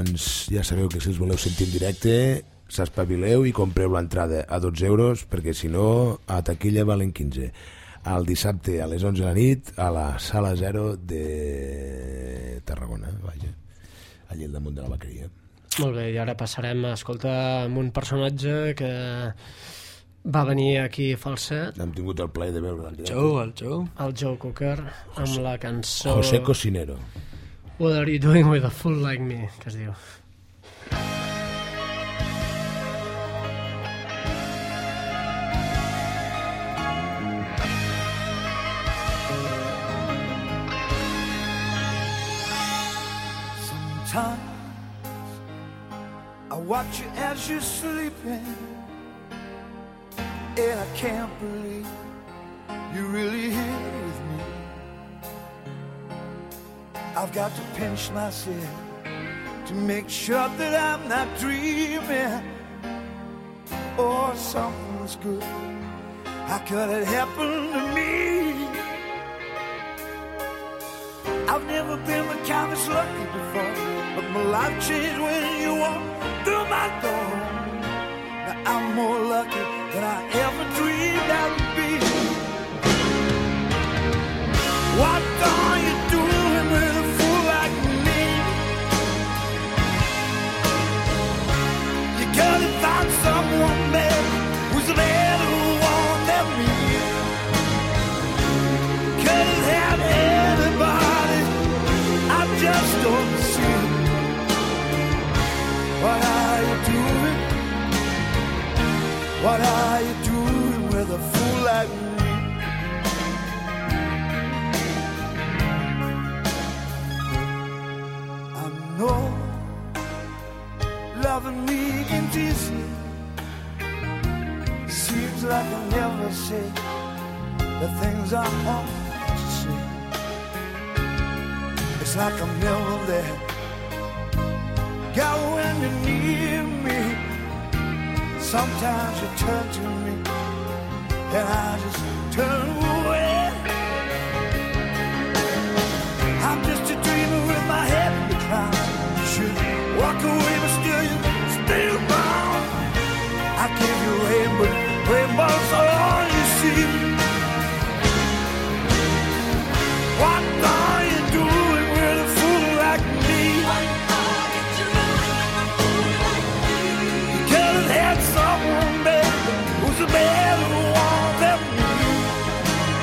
doncs ja sabeu que si us voleu sentir en directe s'espavileu i compreu l'entrada a dotze euros, perquè si no a taquilla valen quinze. El dissabte a les onze de la nit a la Sala Zero de Tarragona, vaja, allà al damunt de la Vaqueria. Molt bé, i ara passarem a escoltar amb un personatge que va venir aquí a Falset. Hem tingut el plaer de veure el directe. Joe, el Joe. El Joe Cooker, amb la cançó José Cocinero. What Are You Doing With A Fool Like Me, que es diu. Sometimes I watch you as you're sleeping, and I can't believe you're really here with me. I've got to pinch myself to make sure that I'm not dreaming. Oh, something's good. How could it happen to me? I've never been the kind that's lucky before, but my life changed when you walked through my door. Now I'm more lucky than I ever dreamed I would be. What are you doing with a fool like me? You gotta find someone better, who's a better one than me. Couldn't have anybody, I just don't see. What are you doing? What are you doing with a fool like me? I know loving me ain't easy. Seems like I never say the things I ought to say. It's like I'm never there. God, when you're near me, sometimes you turn to me and I just turn away. I'm just a dreamer with my head in the clouds. You should walk away, but still you stay around. I give you rainbow, rainbows are all you see. What are you doing with a fool like me? What are you doing with a fool like me? You could have had someone better, who's a better one than me.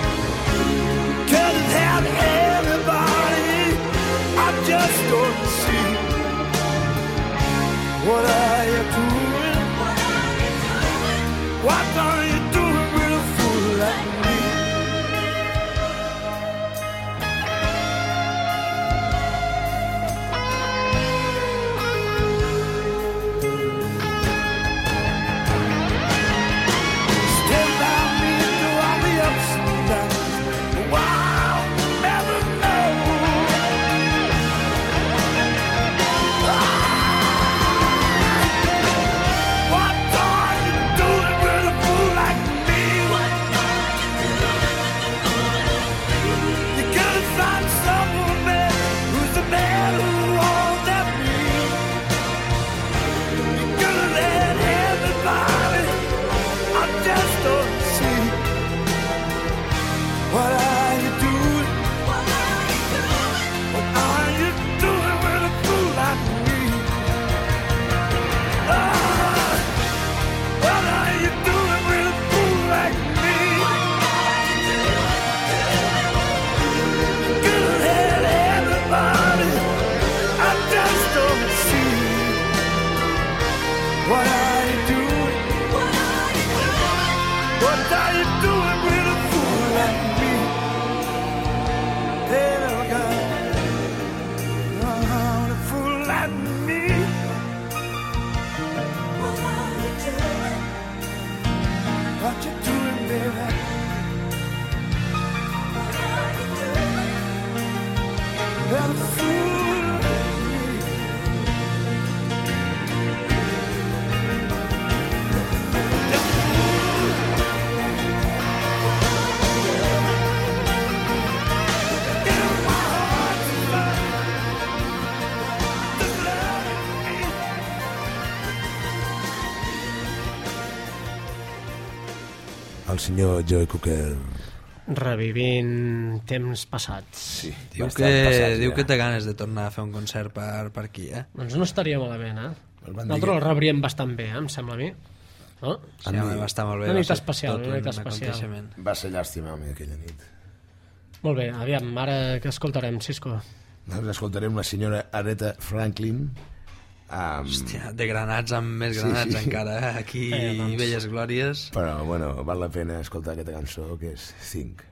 el senyor Joe Cooker. Revivint temps passats. Sí, Diu, bastant que, passats, diu ja. que té ganes de tornar a fer un concert per, per aquí, eh? Doncs no estaria malament, eh? El van dir Nosaltres que- el rebríem bastant bé, eh? Em sembla a mi. No? Sí, home, va estar molt bé. Una va nit ser especial, tot una nit un especial. aconteixement. Va ser llàstima, home, aquella nit. Molt bé, aviam, ara què escoltarem, Cisco? Nosaltres escoltarem la senyora Aretha Franklin. Um, Hòstia, de granats amb més Sí, granats sí. encara, eh? Aquí Eh, doncs. velles glòries. Però, bueno, val la pena escoltar aquesta cançó, que és Think.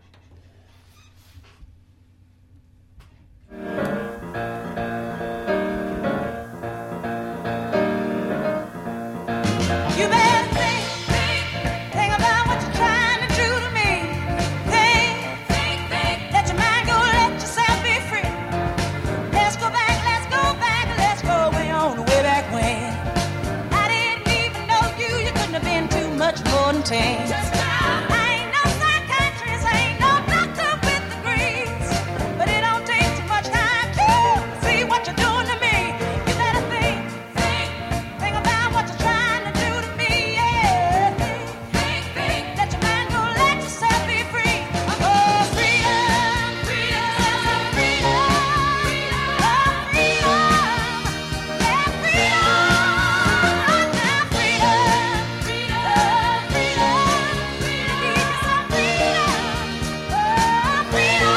You better think, think, think about what you're trying to do to me. Think, think, think, let your mind go, let yourself be free. Let's go back, let's go back, let's go way on, way back when. I didn't even know you, you couldn't have been too much more than ten. I ain't no psychiatrist, I ain't no doctor with degrees, but it don't take too much time to see what you're doing to me. You better think, think, think about what you're trying to do to me. Yeah, think, think, think, let your mind go, let yourself be free. Oh, freedom, freedom, freedom, oh, freedom, yeah, freedom, now freedom, freedom, freedom, freedom, give you some freedom, oh, freedom.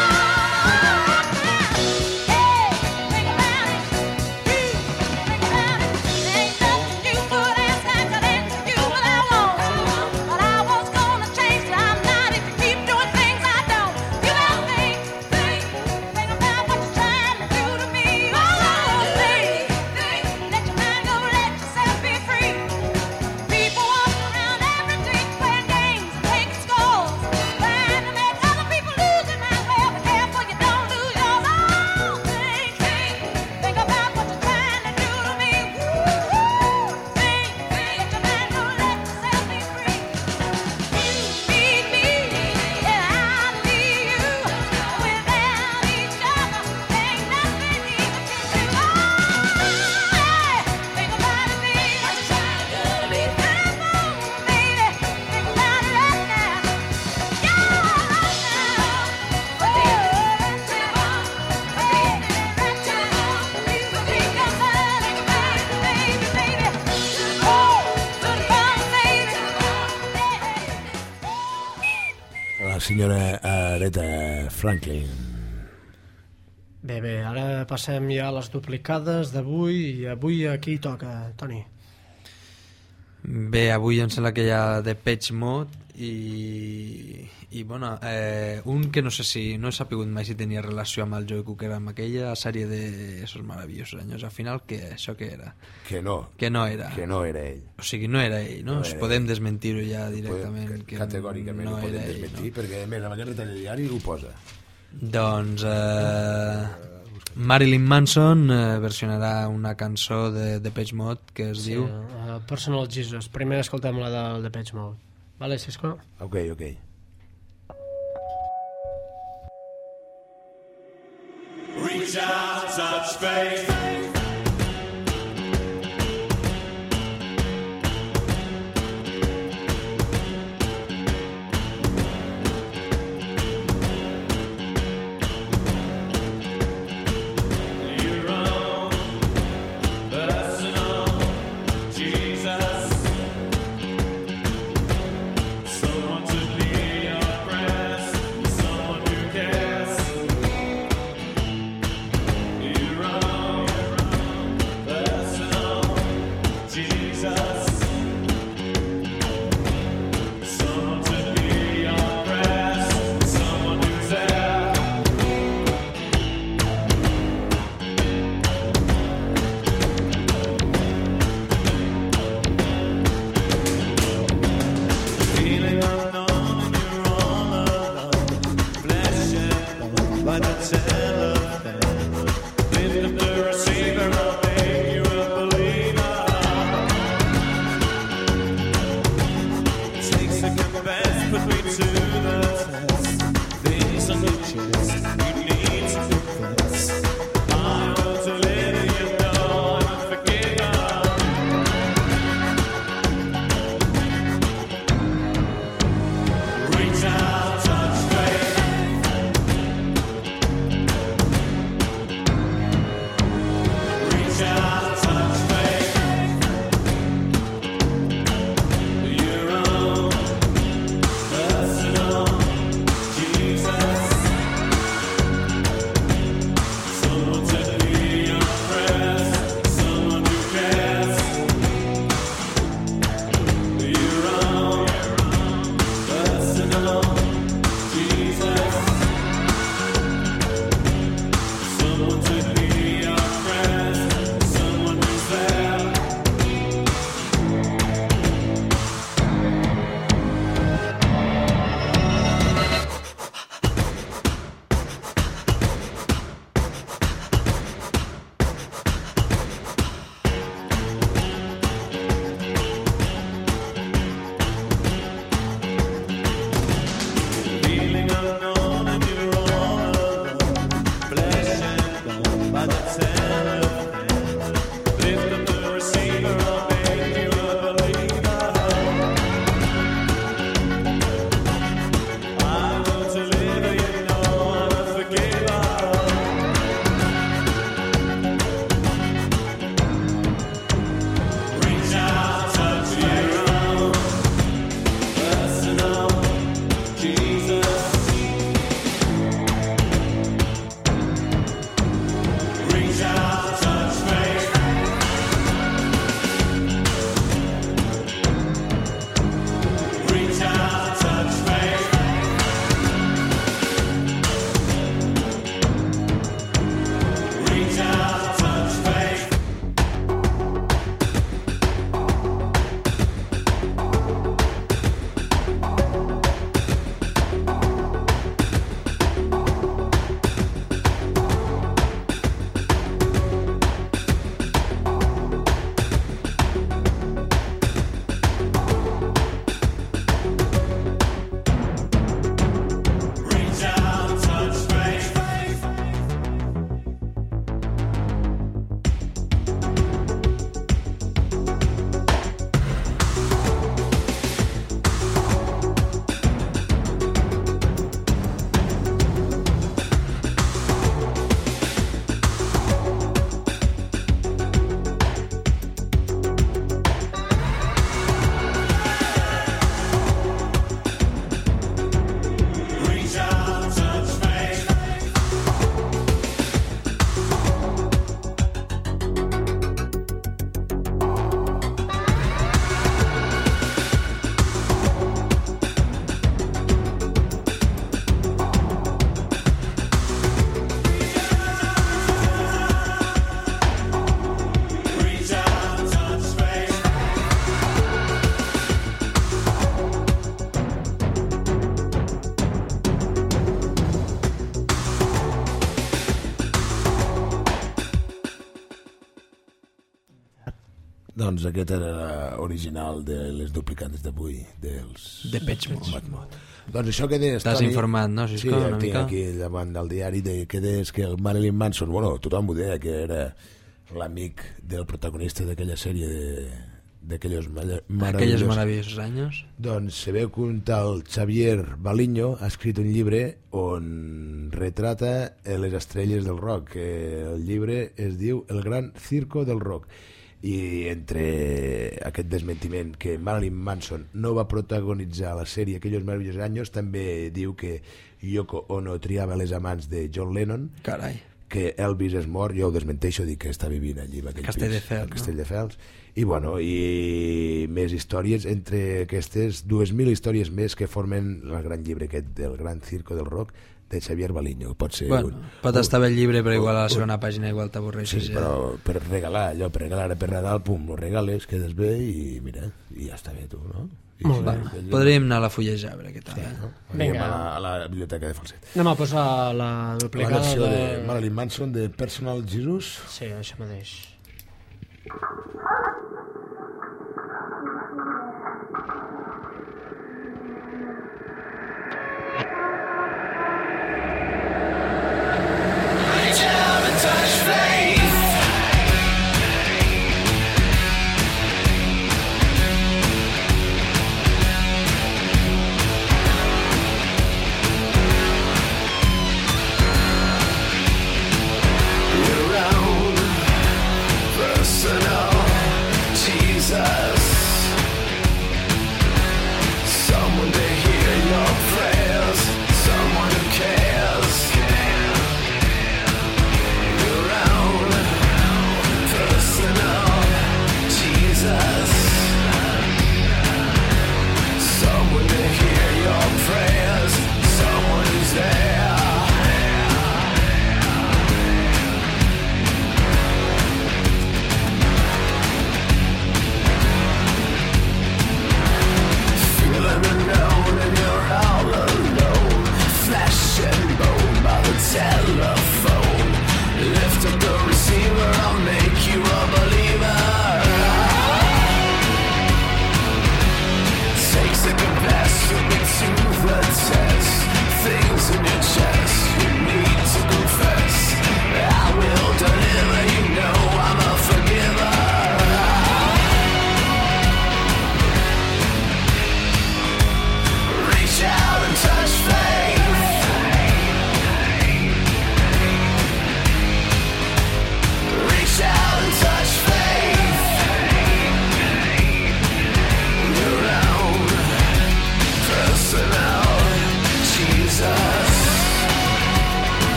Hey, think about it, think about it. Ain't nothing you could ask, I could answer you what I want. But I was gonna change, but I'm not if you keep doing things I don't. You better think, think, think about what you're trying to do to me. Oh, think, think, let your mind go, let yourself be free. People walk around every day playing games and taking scores, trying to make other people lose it. Might well be careful you don't lose yours. Oh, think, think, think about what you're trying to do to me. Woo-hoo. Think, think, let your mind go, let yourself be free. You need me, and I need you. Without each other, ain't nothing even can do. Oh, hey, think about it, baby. What you trying to do to me? Come on, baby, think about it right now. Yeah, right now. Oh, right now. Hey, right now. Music in your mind, think about it, baby, baby. Oh, to the bottom, baby. La senyora Aretha Franklin. Bé, bé, ara passem ja a les duplicades d'avui, i avui aquí toca, Toni. Bé, avui em sembla que hi ha Depeche Mode i, i bueno, eh, un que no sé si no he sapigut mai si tenia relació amb el Joe Cooker, amb aquella sèrie de Esos maravillosos años. Al final, què, això què era? Que no, Que no era. que no era ell. O sigui, no era ell, no? No no era podem ell. desmentir-ho ja directament. Podem, que categòricament no ho podem era ell, desmentir, no? perquè a més amb aquest telediari ho posa. Doncs eh, Marilyn Manson eh, versionarà una cançó de Depeche Mode que es Sí, diu uh, Personal Jesus. Primer escoltem la del Depeche Mode. Vale, Cisco? Ok, ok. Reach out, touch faith. Your own personal Jesus. Someone to be your prayers, someone who cares. Your own doncs aquest era original de les duplicantes d'avui, dels... De Depeche Mode. Mode. Doncs això que deies, T'has Toni... informat, no, Sisco, sí, una tinc mica? aquí davant del diari de, que deies que el Marilyn Manson, bueno, tothom ho deia, que era l'amic del protagonista d'aquella sèrie de, d'aquells meravellosos... Aquellos maravillosos anys. Doncs se veu que un tal Xavier Baliño ha escrit un llibre on retrata les estrelles del rock. El llibre es diu El gran circo del rock. I entre aquest desmentiment que Marilyn Manson no va protagonitzar la sèrie Aquellos maravillosos anys, també diu que Yoko Ono triava les amants de John Lennon. Carai. Que Elvis és mort, jo ho desmenteixo, dic que està vivint allí en aquell Castelldefels, pis, Castelldefels. I bueno, i més històries, entre aquestes dues mil històries més que formen el gran llibre aquest del gran circo del rock de Xavier Baliño. Pot ser bueno, un, pot un, estar bé el llibre, però igual a la un, segona pàgina igual t'avorreixes. Sí, ja. però per regalar, allò, per regalar per Nadal, pum, lo regales, quedes bé i mira, i ja està bé tu, no? I Molt bé. sí, podríem anar a la fullejar, a veure què tal. Sí, eh? no? Vinga. A la, a la biblioteca de Falset. Anem a posar la La duplicada versió de... de... Marilyn Manson de Personal Jesus. Sí, això mateix. Personal Jesus.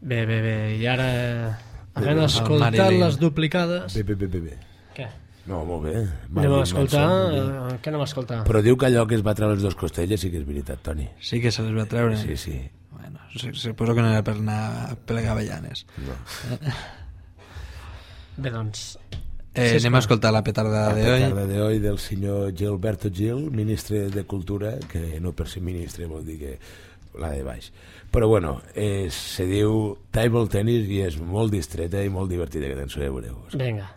Bé, bé, bé. I ara, havent bé. escoltat Marilyn. les duplicades... Bé, bé, bé, bé, bé. Què? No, molt bé. Anem Marilyn a escoltar... Manson, molt bé. eh, Què anem a escoltar? Però diu que allò que es va treure les dues costelles sí que és veritat, Toni. Sí que se les va treure. Sí, sí. Bueno, se- suposo que no era per anar a plegar avellanes. No. Bé, doncs... Eh, Sí, anem a esclar. escoltar la petarda La de hoy. petarda de hoy del senyor Gilberto Gil, ministre de Cultura, que no per ser ministre vol dir que la de baix. Però bueno, eh, se diu Table Tennis i és molt distreta i molt divertida, que cançó, ja veureu. Vinga.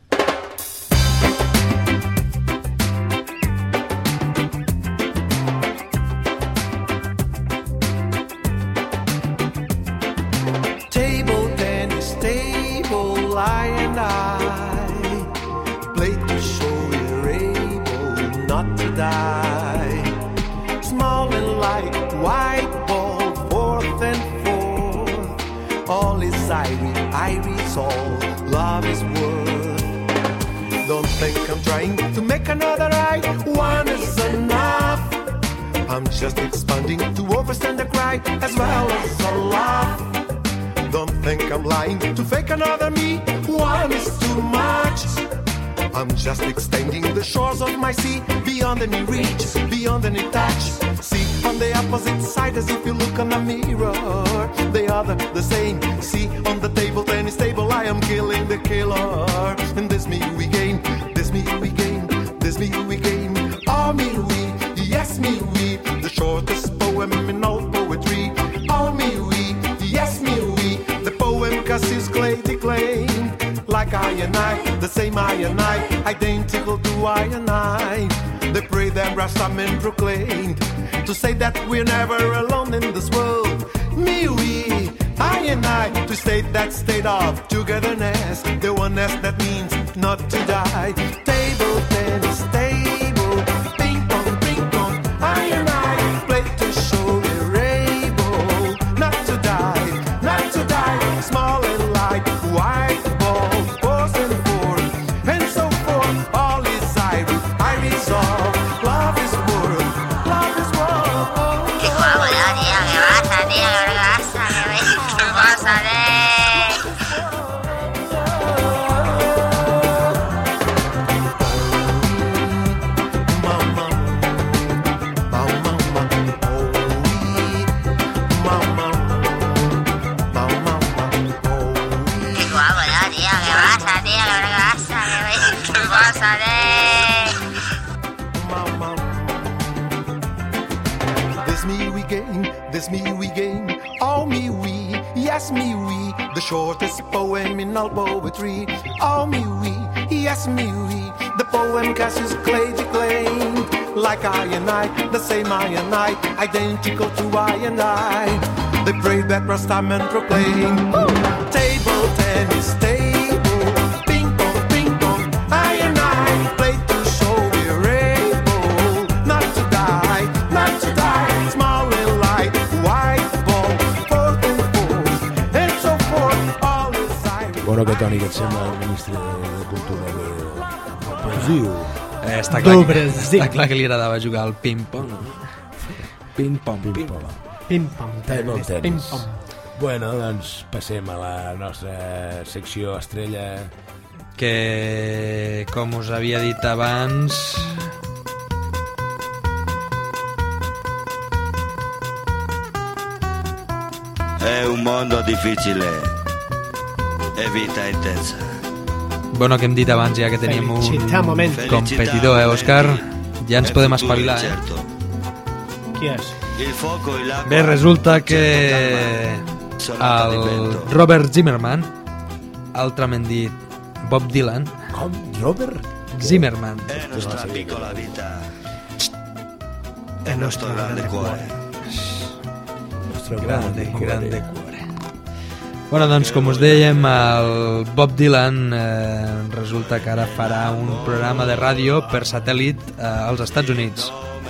Table tennis, table, I and I played to show we're able not to die. Small and light, white ball, fourth and fourth. All is irie, irie's all, love is worth. Don't think I'm trying to make another eye, one is enough. I'm just expanding to overstand the cry as well as a laugh. Don't think I'm lying to fake another me, one is too much. I'm just extending the shores of my sea, beyond any reach, beyond any touch. See, on the opposite side as if you look on a mirror, they are the, the same. See, on the table, tennis table, I am killing the killer. And this me we gain, this me we gain, this me we gain. Oh me we, yes me we, the shortest poem in all poetry. Oh me we, yes me we, the poem Cassius Clay declaimed. Like I and I, the same I and I, identical to I and I. They pray that Rastaman proclaimed to say that we're never alone in this world. Me, we, I and I, to state that state of togetherness, the oneness that means not to die. Table tennis, table, ping pong, ping pong. I and I play to show we're able not to die, not to die. Small and light, white ball, force and forth, and so forth. All is irie, irie's all. Love is worth, love is worth. Qué guapo, ya, tío, ¿qué pasa, tío? ¿Qué pasa? ¿Qué, qué pasa, tío? Qué guapo, ya, tío, ¿qué pasa, tío? ¿Qué pasa? ¿Qué, qué pasa, tío? This me we gain, this me we gain, all me we, yes me we, the shortest poem in all poetry. All me we, yes me we, the poem Cassius Clay declaimed. Like I and I, the same I and I, identical to I and I. They pray that Rastaman proclaimed. Table tennis, table, ping pong, ping pong. I and I play to show we're able not to die, not to die. Small and light, white ball, forth and forth, and so forth. All is irie. Bueno, que Toni, que et sembla el ministre de Cultura de, de Brasil? Eh, està, clar Do que, Brasil. està clar que li agradava jugar al ping-pong. Ping-pong, ping-pong. Pim-pam, Table tennis, tennis. pim-pam. Bueno, doncs passem a la nostra secció estrella. Que, com us havia dit abans, È un mondo difficile e vita intensa. bueno, que hem dit abans ja que teníem un Felicità moment. competidor, eh, Òscar? Ja ens E podem futuro espavilar, eh? incerto. Qui és? Il fuoco e l'acqua Bé, resulta non que certo calma, sonata di el vento. Robert Zimmerman, altrament dit Bob Dylan, Com? Robert? Zimmerman, È nostra piccola vita, è El nostro grande cuore. Nostre grande, grande cuore. Bueno, doncs, com us dèiem, el Bob Dylan eh, resulta que ara farà un programa de ràdio per satèl·lit eh, als Estats Units.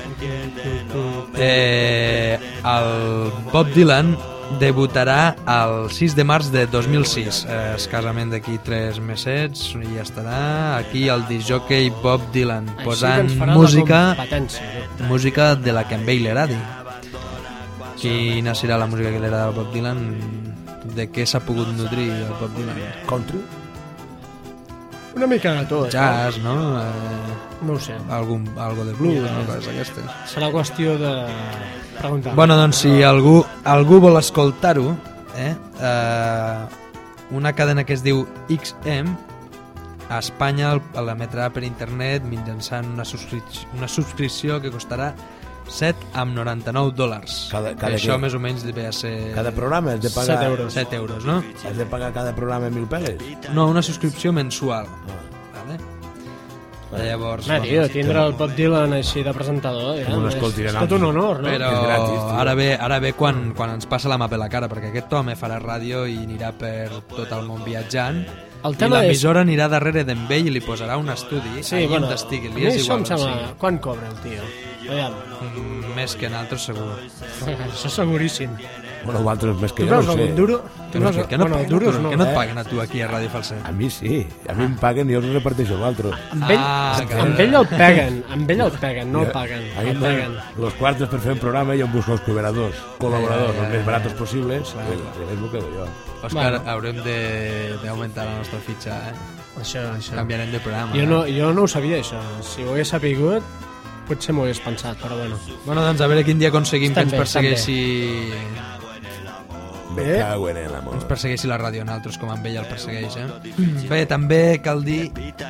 Eh, el Bob Dylan debutarà el sis de març de dos mil sis, eh, escassament d'aquí tres mesets, i estarà aquí el discjockey Bob Dylan Així posant que ens farà la música, competència, no? música de la que a ell li agradi. Quina serà la música que li agrada al Bob Dylan? de què s'ha pogut nodrir el Bob Dylan? Country? Una mica de tot. Jazz, no? Eh, no ho sé. Algun, algo de blues, no? Coses d'aquestes. Serà qüestió de preguntar. Bueno, doncs si algú, algú vol escoltar-ho, eh, eh, una cadena que es diu X M a Espanya l'emetrà per internet mitjançant una, subscripció, una subscripció que costarà set amb noranta-nou dòlars. Cada, cada Això que... més o menys ve a ser... Cada programa has de pagar... set euros. set euros, no? Has de pagar cada programa mil peles? No, una subscripció mensual. Ah. Vale? Llavors... No, tio, tindre el Bob Dylan així de presentador ja, no és, és tot un honor, no? Però És gratis, tio. ara ve, ara ve quan, quan ens passa la mà per la cara, perquè aquest home farà ràdio i anirà per tot el món viatjant. El I tema l'emissora és... anirà darrere d'en ell i li posarà un estudi sí, allà bueno, on estigui. a Li mi és això igual em on sembla... sigui. Quan cobra el tio? Aviam. Mm, més que nosaltres segur. Això seguríssim. Bueno, vosaltres més que Tu jo veus no ho sé. algun duro? Tu Que no, veus... que, que no, bueno, paguen, duros no. que no et eh? paguen a tu aquí a Ràdio Falset. A mi sí, a mi em paguen i jo els reparteixo a vosaltres. Amb ell, Ah, que- amb ell el peguen, amb ell el peguen, no el paguen, A mi el em peguen. donen los quartos per fer un programa i jo em busco els colaboradors, col·laboradors, els més baratos possibles, i és el que vull jo. Òscar, Bueno. haurem de- d'augmentar la nostra fitxa, eh? Això, això. Canviarem de programa. Jo eh? no, jo no ho sabia, això. Si ho hagués sapigut, potser m'ho hagués pensat, però bueno. Bueno, doncs a veure quin dia aconseguim Estem que ens bé, estem persegueixi... Me Eh? cago en el amor. ens persegueixi la ràdio, nosaltres com amb ell el persegueix, eh? Bé, també cal dir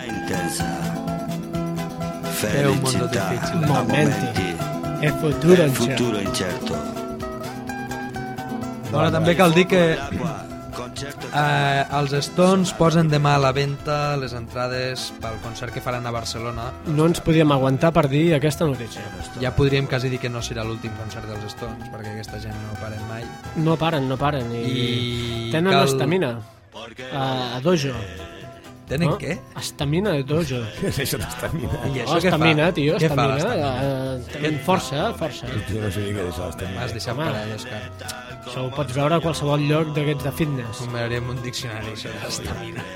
que è un mondo difficile. Momenti. E futuro Il incerto. futuro incerto. Bueno, també cal dir que eh, els Stones posen demà a la venda les entrades pel concert que faran a Barcelona. No ens podíem aguantar per dir aquesta notícia. Ja podríem quasi dir que no serà l'últim concert dels Stones, perquè aquesta gent no paren mai. No paren, no paren. I, I tenen cal- estamina. A, a dojo. Tenen no? què? Estamina de dojo. Què és això d'estamina? I Oh, estamina, tio, Què fa estamina. l'estamina? Eh, tenen força, força. Jo no sé ni què és això d'estamina. M'has deixat Home. parar, Òscar. Això ho pots veure a qualsevol lloc d'aquests de fitness. Ho miraríem un diccionari, això d'estamina.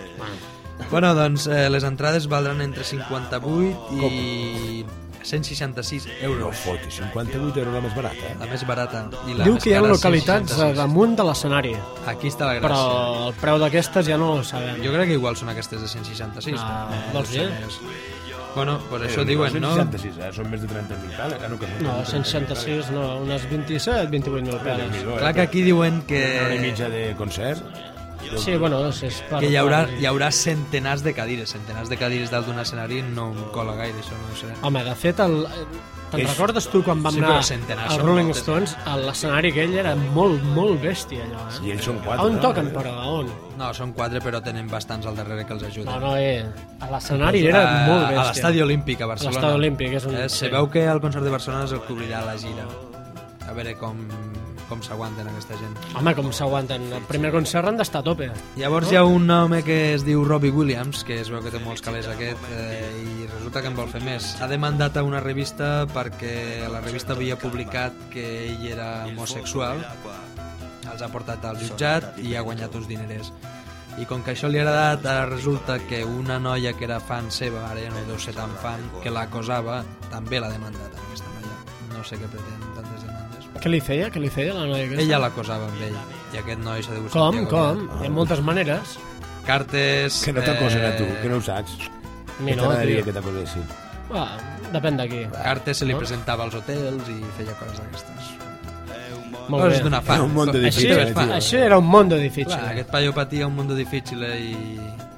Bueno, doncs eh, les entrades valdran entre cinquanta-vuit i cent seixanta-sis No euros. foti, cinquanta-vuit euros la més barata, eh? La més barata. I la Diu més que hi ha cara, localitats cent seixanta-sis. damunt de l'escenari, Aquí està la gràcia. però el preu d'aquestes ja no ho sabem. Jo crec que igual són aquestes de cent seixanta-sis. Ah, Eh, vols no sé dir? més. Bueno, pues Eh, això diuen, no? cent seixanta-sis, eh? Són més de trenta mil peles, eh? No, que són No, cent seixanta-sis, no, unes vint-i-set, vint-i-vuit mil peles. Clar que aquí diuen Una hora i que, mitja de concert. Sí, bueno, és, és per... que hi, haurà, hi haurà centenars de cadires. Centenars de cadires dalt d'un escenari no em cola gaire, això no ho sé. Home, de fet, el... te'n És- recordes tu quan vam Sí, anar però centenars als són Rolling moltes, Stones? a L'escenari aquell era molt, molt bèstia, allò, eh? I ells són quatre, A on no? toquen, però? A on? No, són quatre, però tenen bastants al darrere que els ajuden. No, no, eh? A l'escenari era A- molt bèstia. A l'Estadi Olímpic, a Barcelona. A l'Estadi Olímpic, és un- Eh, sí. se veu que el concert de Barcelona es cobrirà la gira. A veure com, com s'aguanten aquesta gent. Home, com s'aguanten. El primer concert han d'estar a tope. Llavors hi ha un home que es diu Robbie Williams, que es veu que té molts calés aquest, eh, i resulta que en vol fer més. Ha demandat a una revista perquè la revista havia publicat que ell era homosexual, els ha portat al jutjat i ha guanyat uns dinerers. I com que això li ha agradat, ara resulta que una noia que era fan seva, ara ja no deu ser tan fan, que l'acosava, també l'ha demandat a aquesta noia. No sé què pretén tantes demandes. Què li feia? Què li feia la noia aquesta? Ella l'acosava amb ell, i aquest noi s'ha degut Com, sentir com? agobiat. Hi ha moltes maneres. Cartes... Que no t'acosen a tu, que no ho saps. A mi Que no, t'agradaria tio. que t'acosessin. Ah, depèn d'aquí. Cartes se li No? presentava als hotels i feia coses d'aquestes. Molt Coses bé. d'una fan. Era un món de Co- Així, difícil, Així, eh, fan. tio. així era un món difícil. Clar, aquest paio patia un mundo difícil i...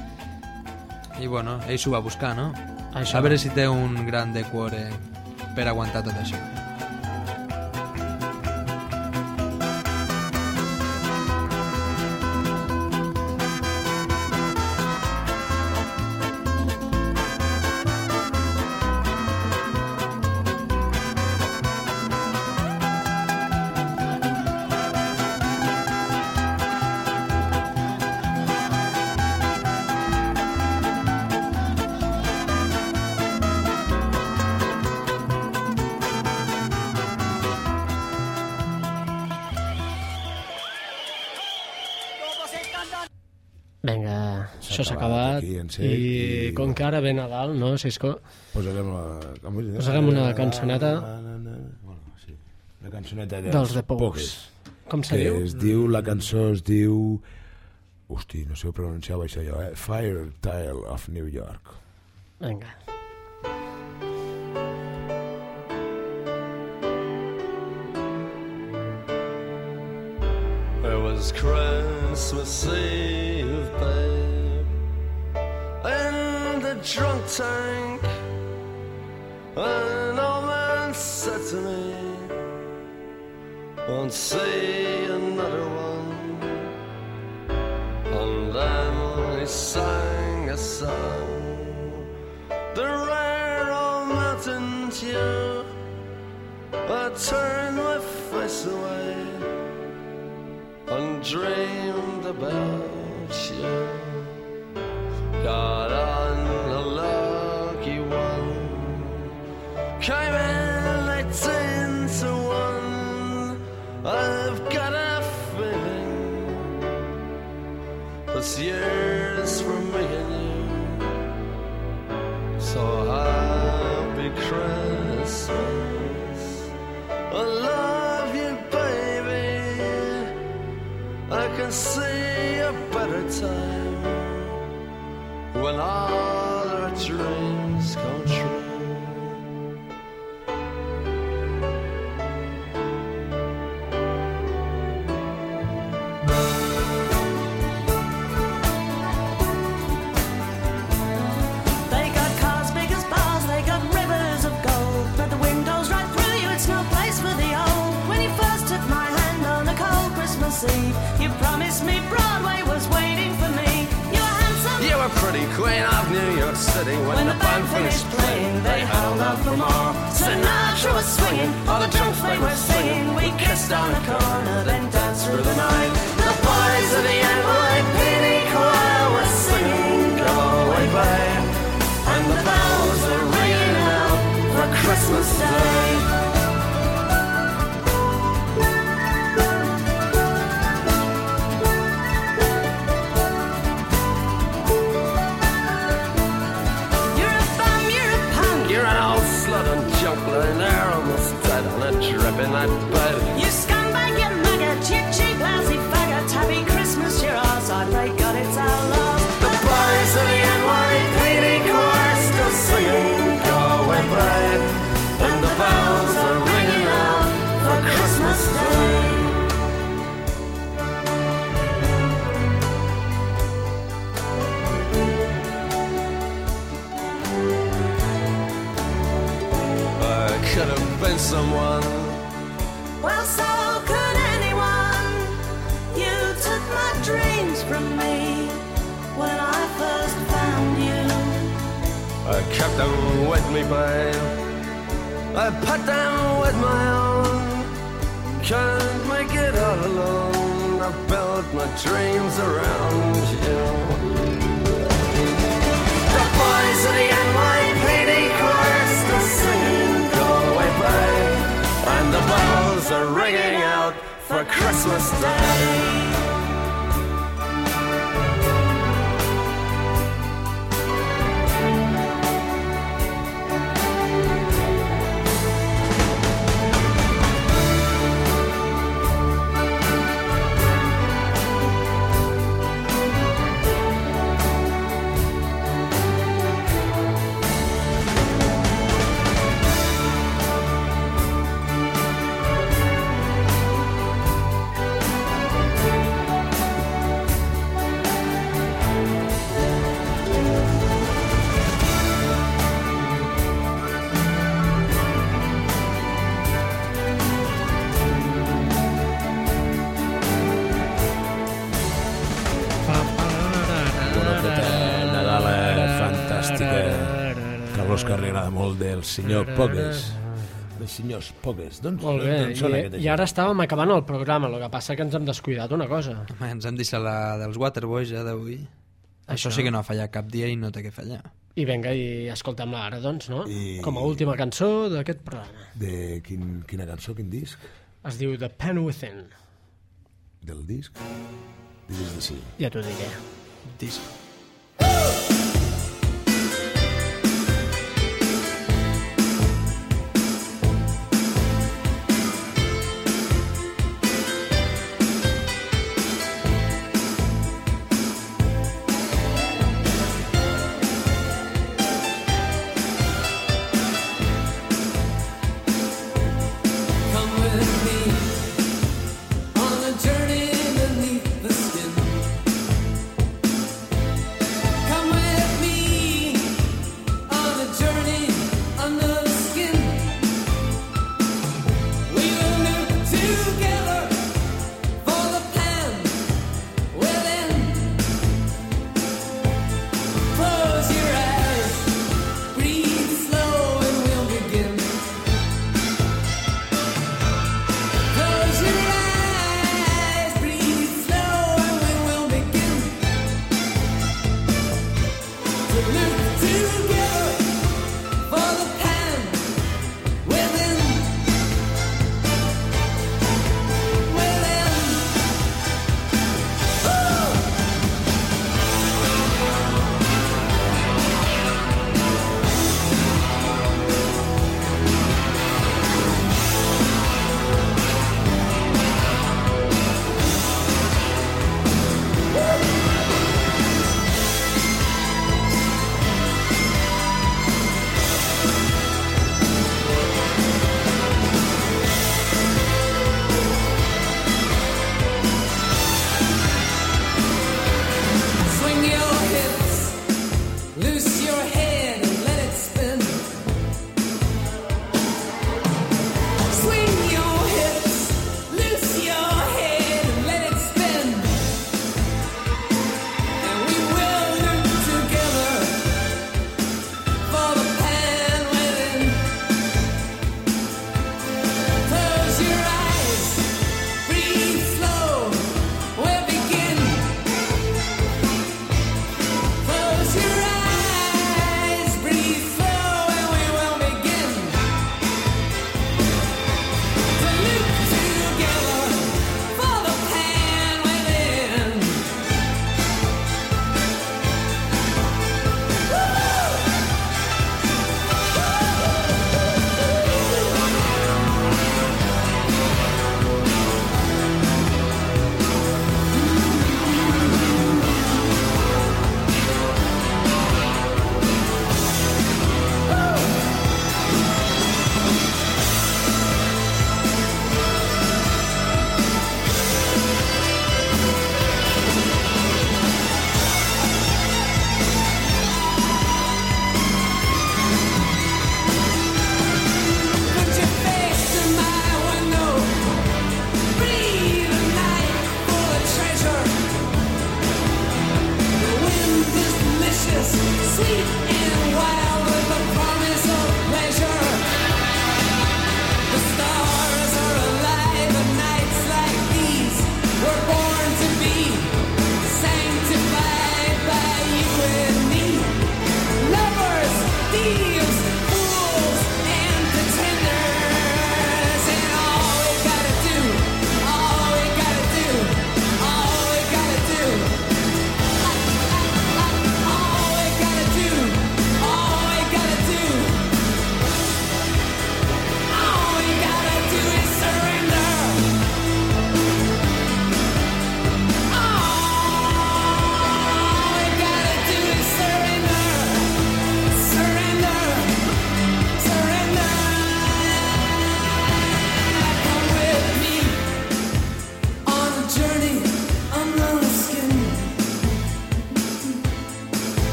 I bueno, ell s'ho va buscar, no? Això. A veure si té un gran de cuore per aguantar tot això. Vinga, això s'ha acabat acabat. aquí, en sec, I i- com que ara ve Nadal, no, Cisco? Posarem la... Com es diu? Posarem una cançoneta. Bueno, sí. Una cançoneta dels, Dels de Pogues. Com se que diu? es diu, la cançó es diu... Hosti, no sé pronunciar això jo, eh? Fire Tale of New York. Vinga. It was Christmas Eve, babe, in the drunk tank. An old man said to me, won't see another one. And then he sang a song, the rare old mountain dew. I turned my face away and dreamed about you. Got on a lucky one, came in eighteen to one. I've got a feeling this year's for me and you. So happy Christmas, I love you, baby. I can see a better time when all our dreams come true. They got cars big as bars, they got rivers of gold, but the windows right through you, it's no place for the old. When you first took my hand on a cold Christmas Eve, you promised me Broadway was waiting for me. You were handsome, You were pretty queen of New York City. When, when the band finished playing, they held out for more. Sinatra was swinging, all the drunks they were singing. We kissed on the corner, then danced through the night. The boys of the N Y P D choir were singing Go Away Babe, and the bells were ringing out for Christmas Day. You're a bum, you're a punk, You're an old slut and junk lying there almost dead on a drip in that bed. you scumbag, you maggot, you cheap, lousy faggot. Happy Christmas, you're ours, I pray God it's our loss. The boys of the N Y P D choir still singing Go Away Babe, and the bells are ringing out for Christmas Day. I could have been someone. Well, so could anyone. You took my dreams from me when I first found you. I kept them with me, babe. I put them with my own. Can't make it all alone. I built my dreams around you. The boys of the N Y P D choir still singing Go Away Babe, and the bells are ringing out for Christmas Day. L'Òscar li agrada molt del senyor Pogues. Els senyors Pogues. Doncs, Molt bé, doncs sona i, aquest i ara estàvem acabant el programa, el que passa que ens hem descuidat una cosa. Home, ens hem deixat la dels Waterboys ja d'avui. Això. Això sí que no ha fallat cap dia i no té que fallar. I vinga, i escoltem-la ara, doncs, no? I- Com a última cançó d'aquest programa. De quin, quina cançó, quin disc? Es diu The Pen Within. Del disc? Digues de sí. Ja t'ho diré. Disc.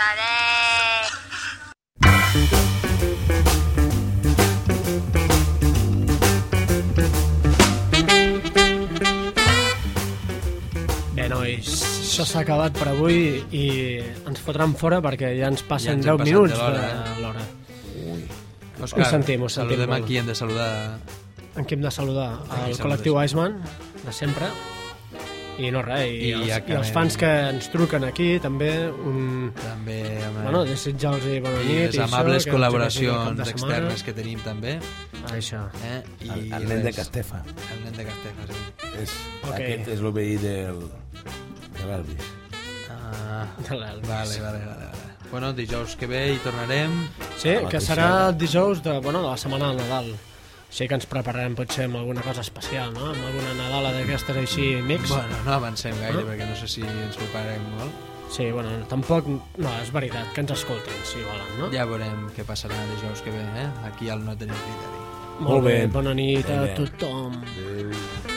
Adéu. Bé, nois, això s'ha acabat per avui i ens fotran fora perquè ja ens passen Ja ens hem deu passat minuts de l'hora, de eh? l'hora. Òscar, Ho sentim, ho sentim saludem molt. aquí, hem de saludar... En qui hem de saludar? Aquí El saludes. col·lectiu Iceman, de sempre. I no res, i, I els, ja i els acabem. fans que ens truquen aquí també, un... També, home... Bueno, desitjar-los bona I nit les amables això, que col·laboracions ens vagi bé el cap de externes que tenim també. setmana. Això. Eh? I El, el nen de res. Castefa. El nen de Castefa, sí. És, Ok. Aquest és el veí del, de l'Elvis. Ah, De l'Elvis. vale, vale, vale, vale. Bueno, dijous que ve hi tornarem. Sí, A la que mateixa serà hora. el dijous de, bueno, de la setmana del Nadal. Així que ens prepararem potser amb alguna cosa especial, no? Amb alguna Nadala d'aquestes així mix. Bueno, no avancem gaire, Ah. perquè no sé si ens preparem molt. Sí, bueno, tampoc... No, és veritat, que ens escoltin, si volen, no? Ja veurem què passarà dijous que ve, eh? Aquí al No Tenim Criteri. Molt bé, Molt bé. bona nit a Vinga. tothom. Adéu.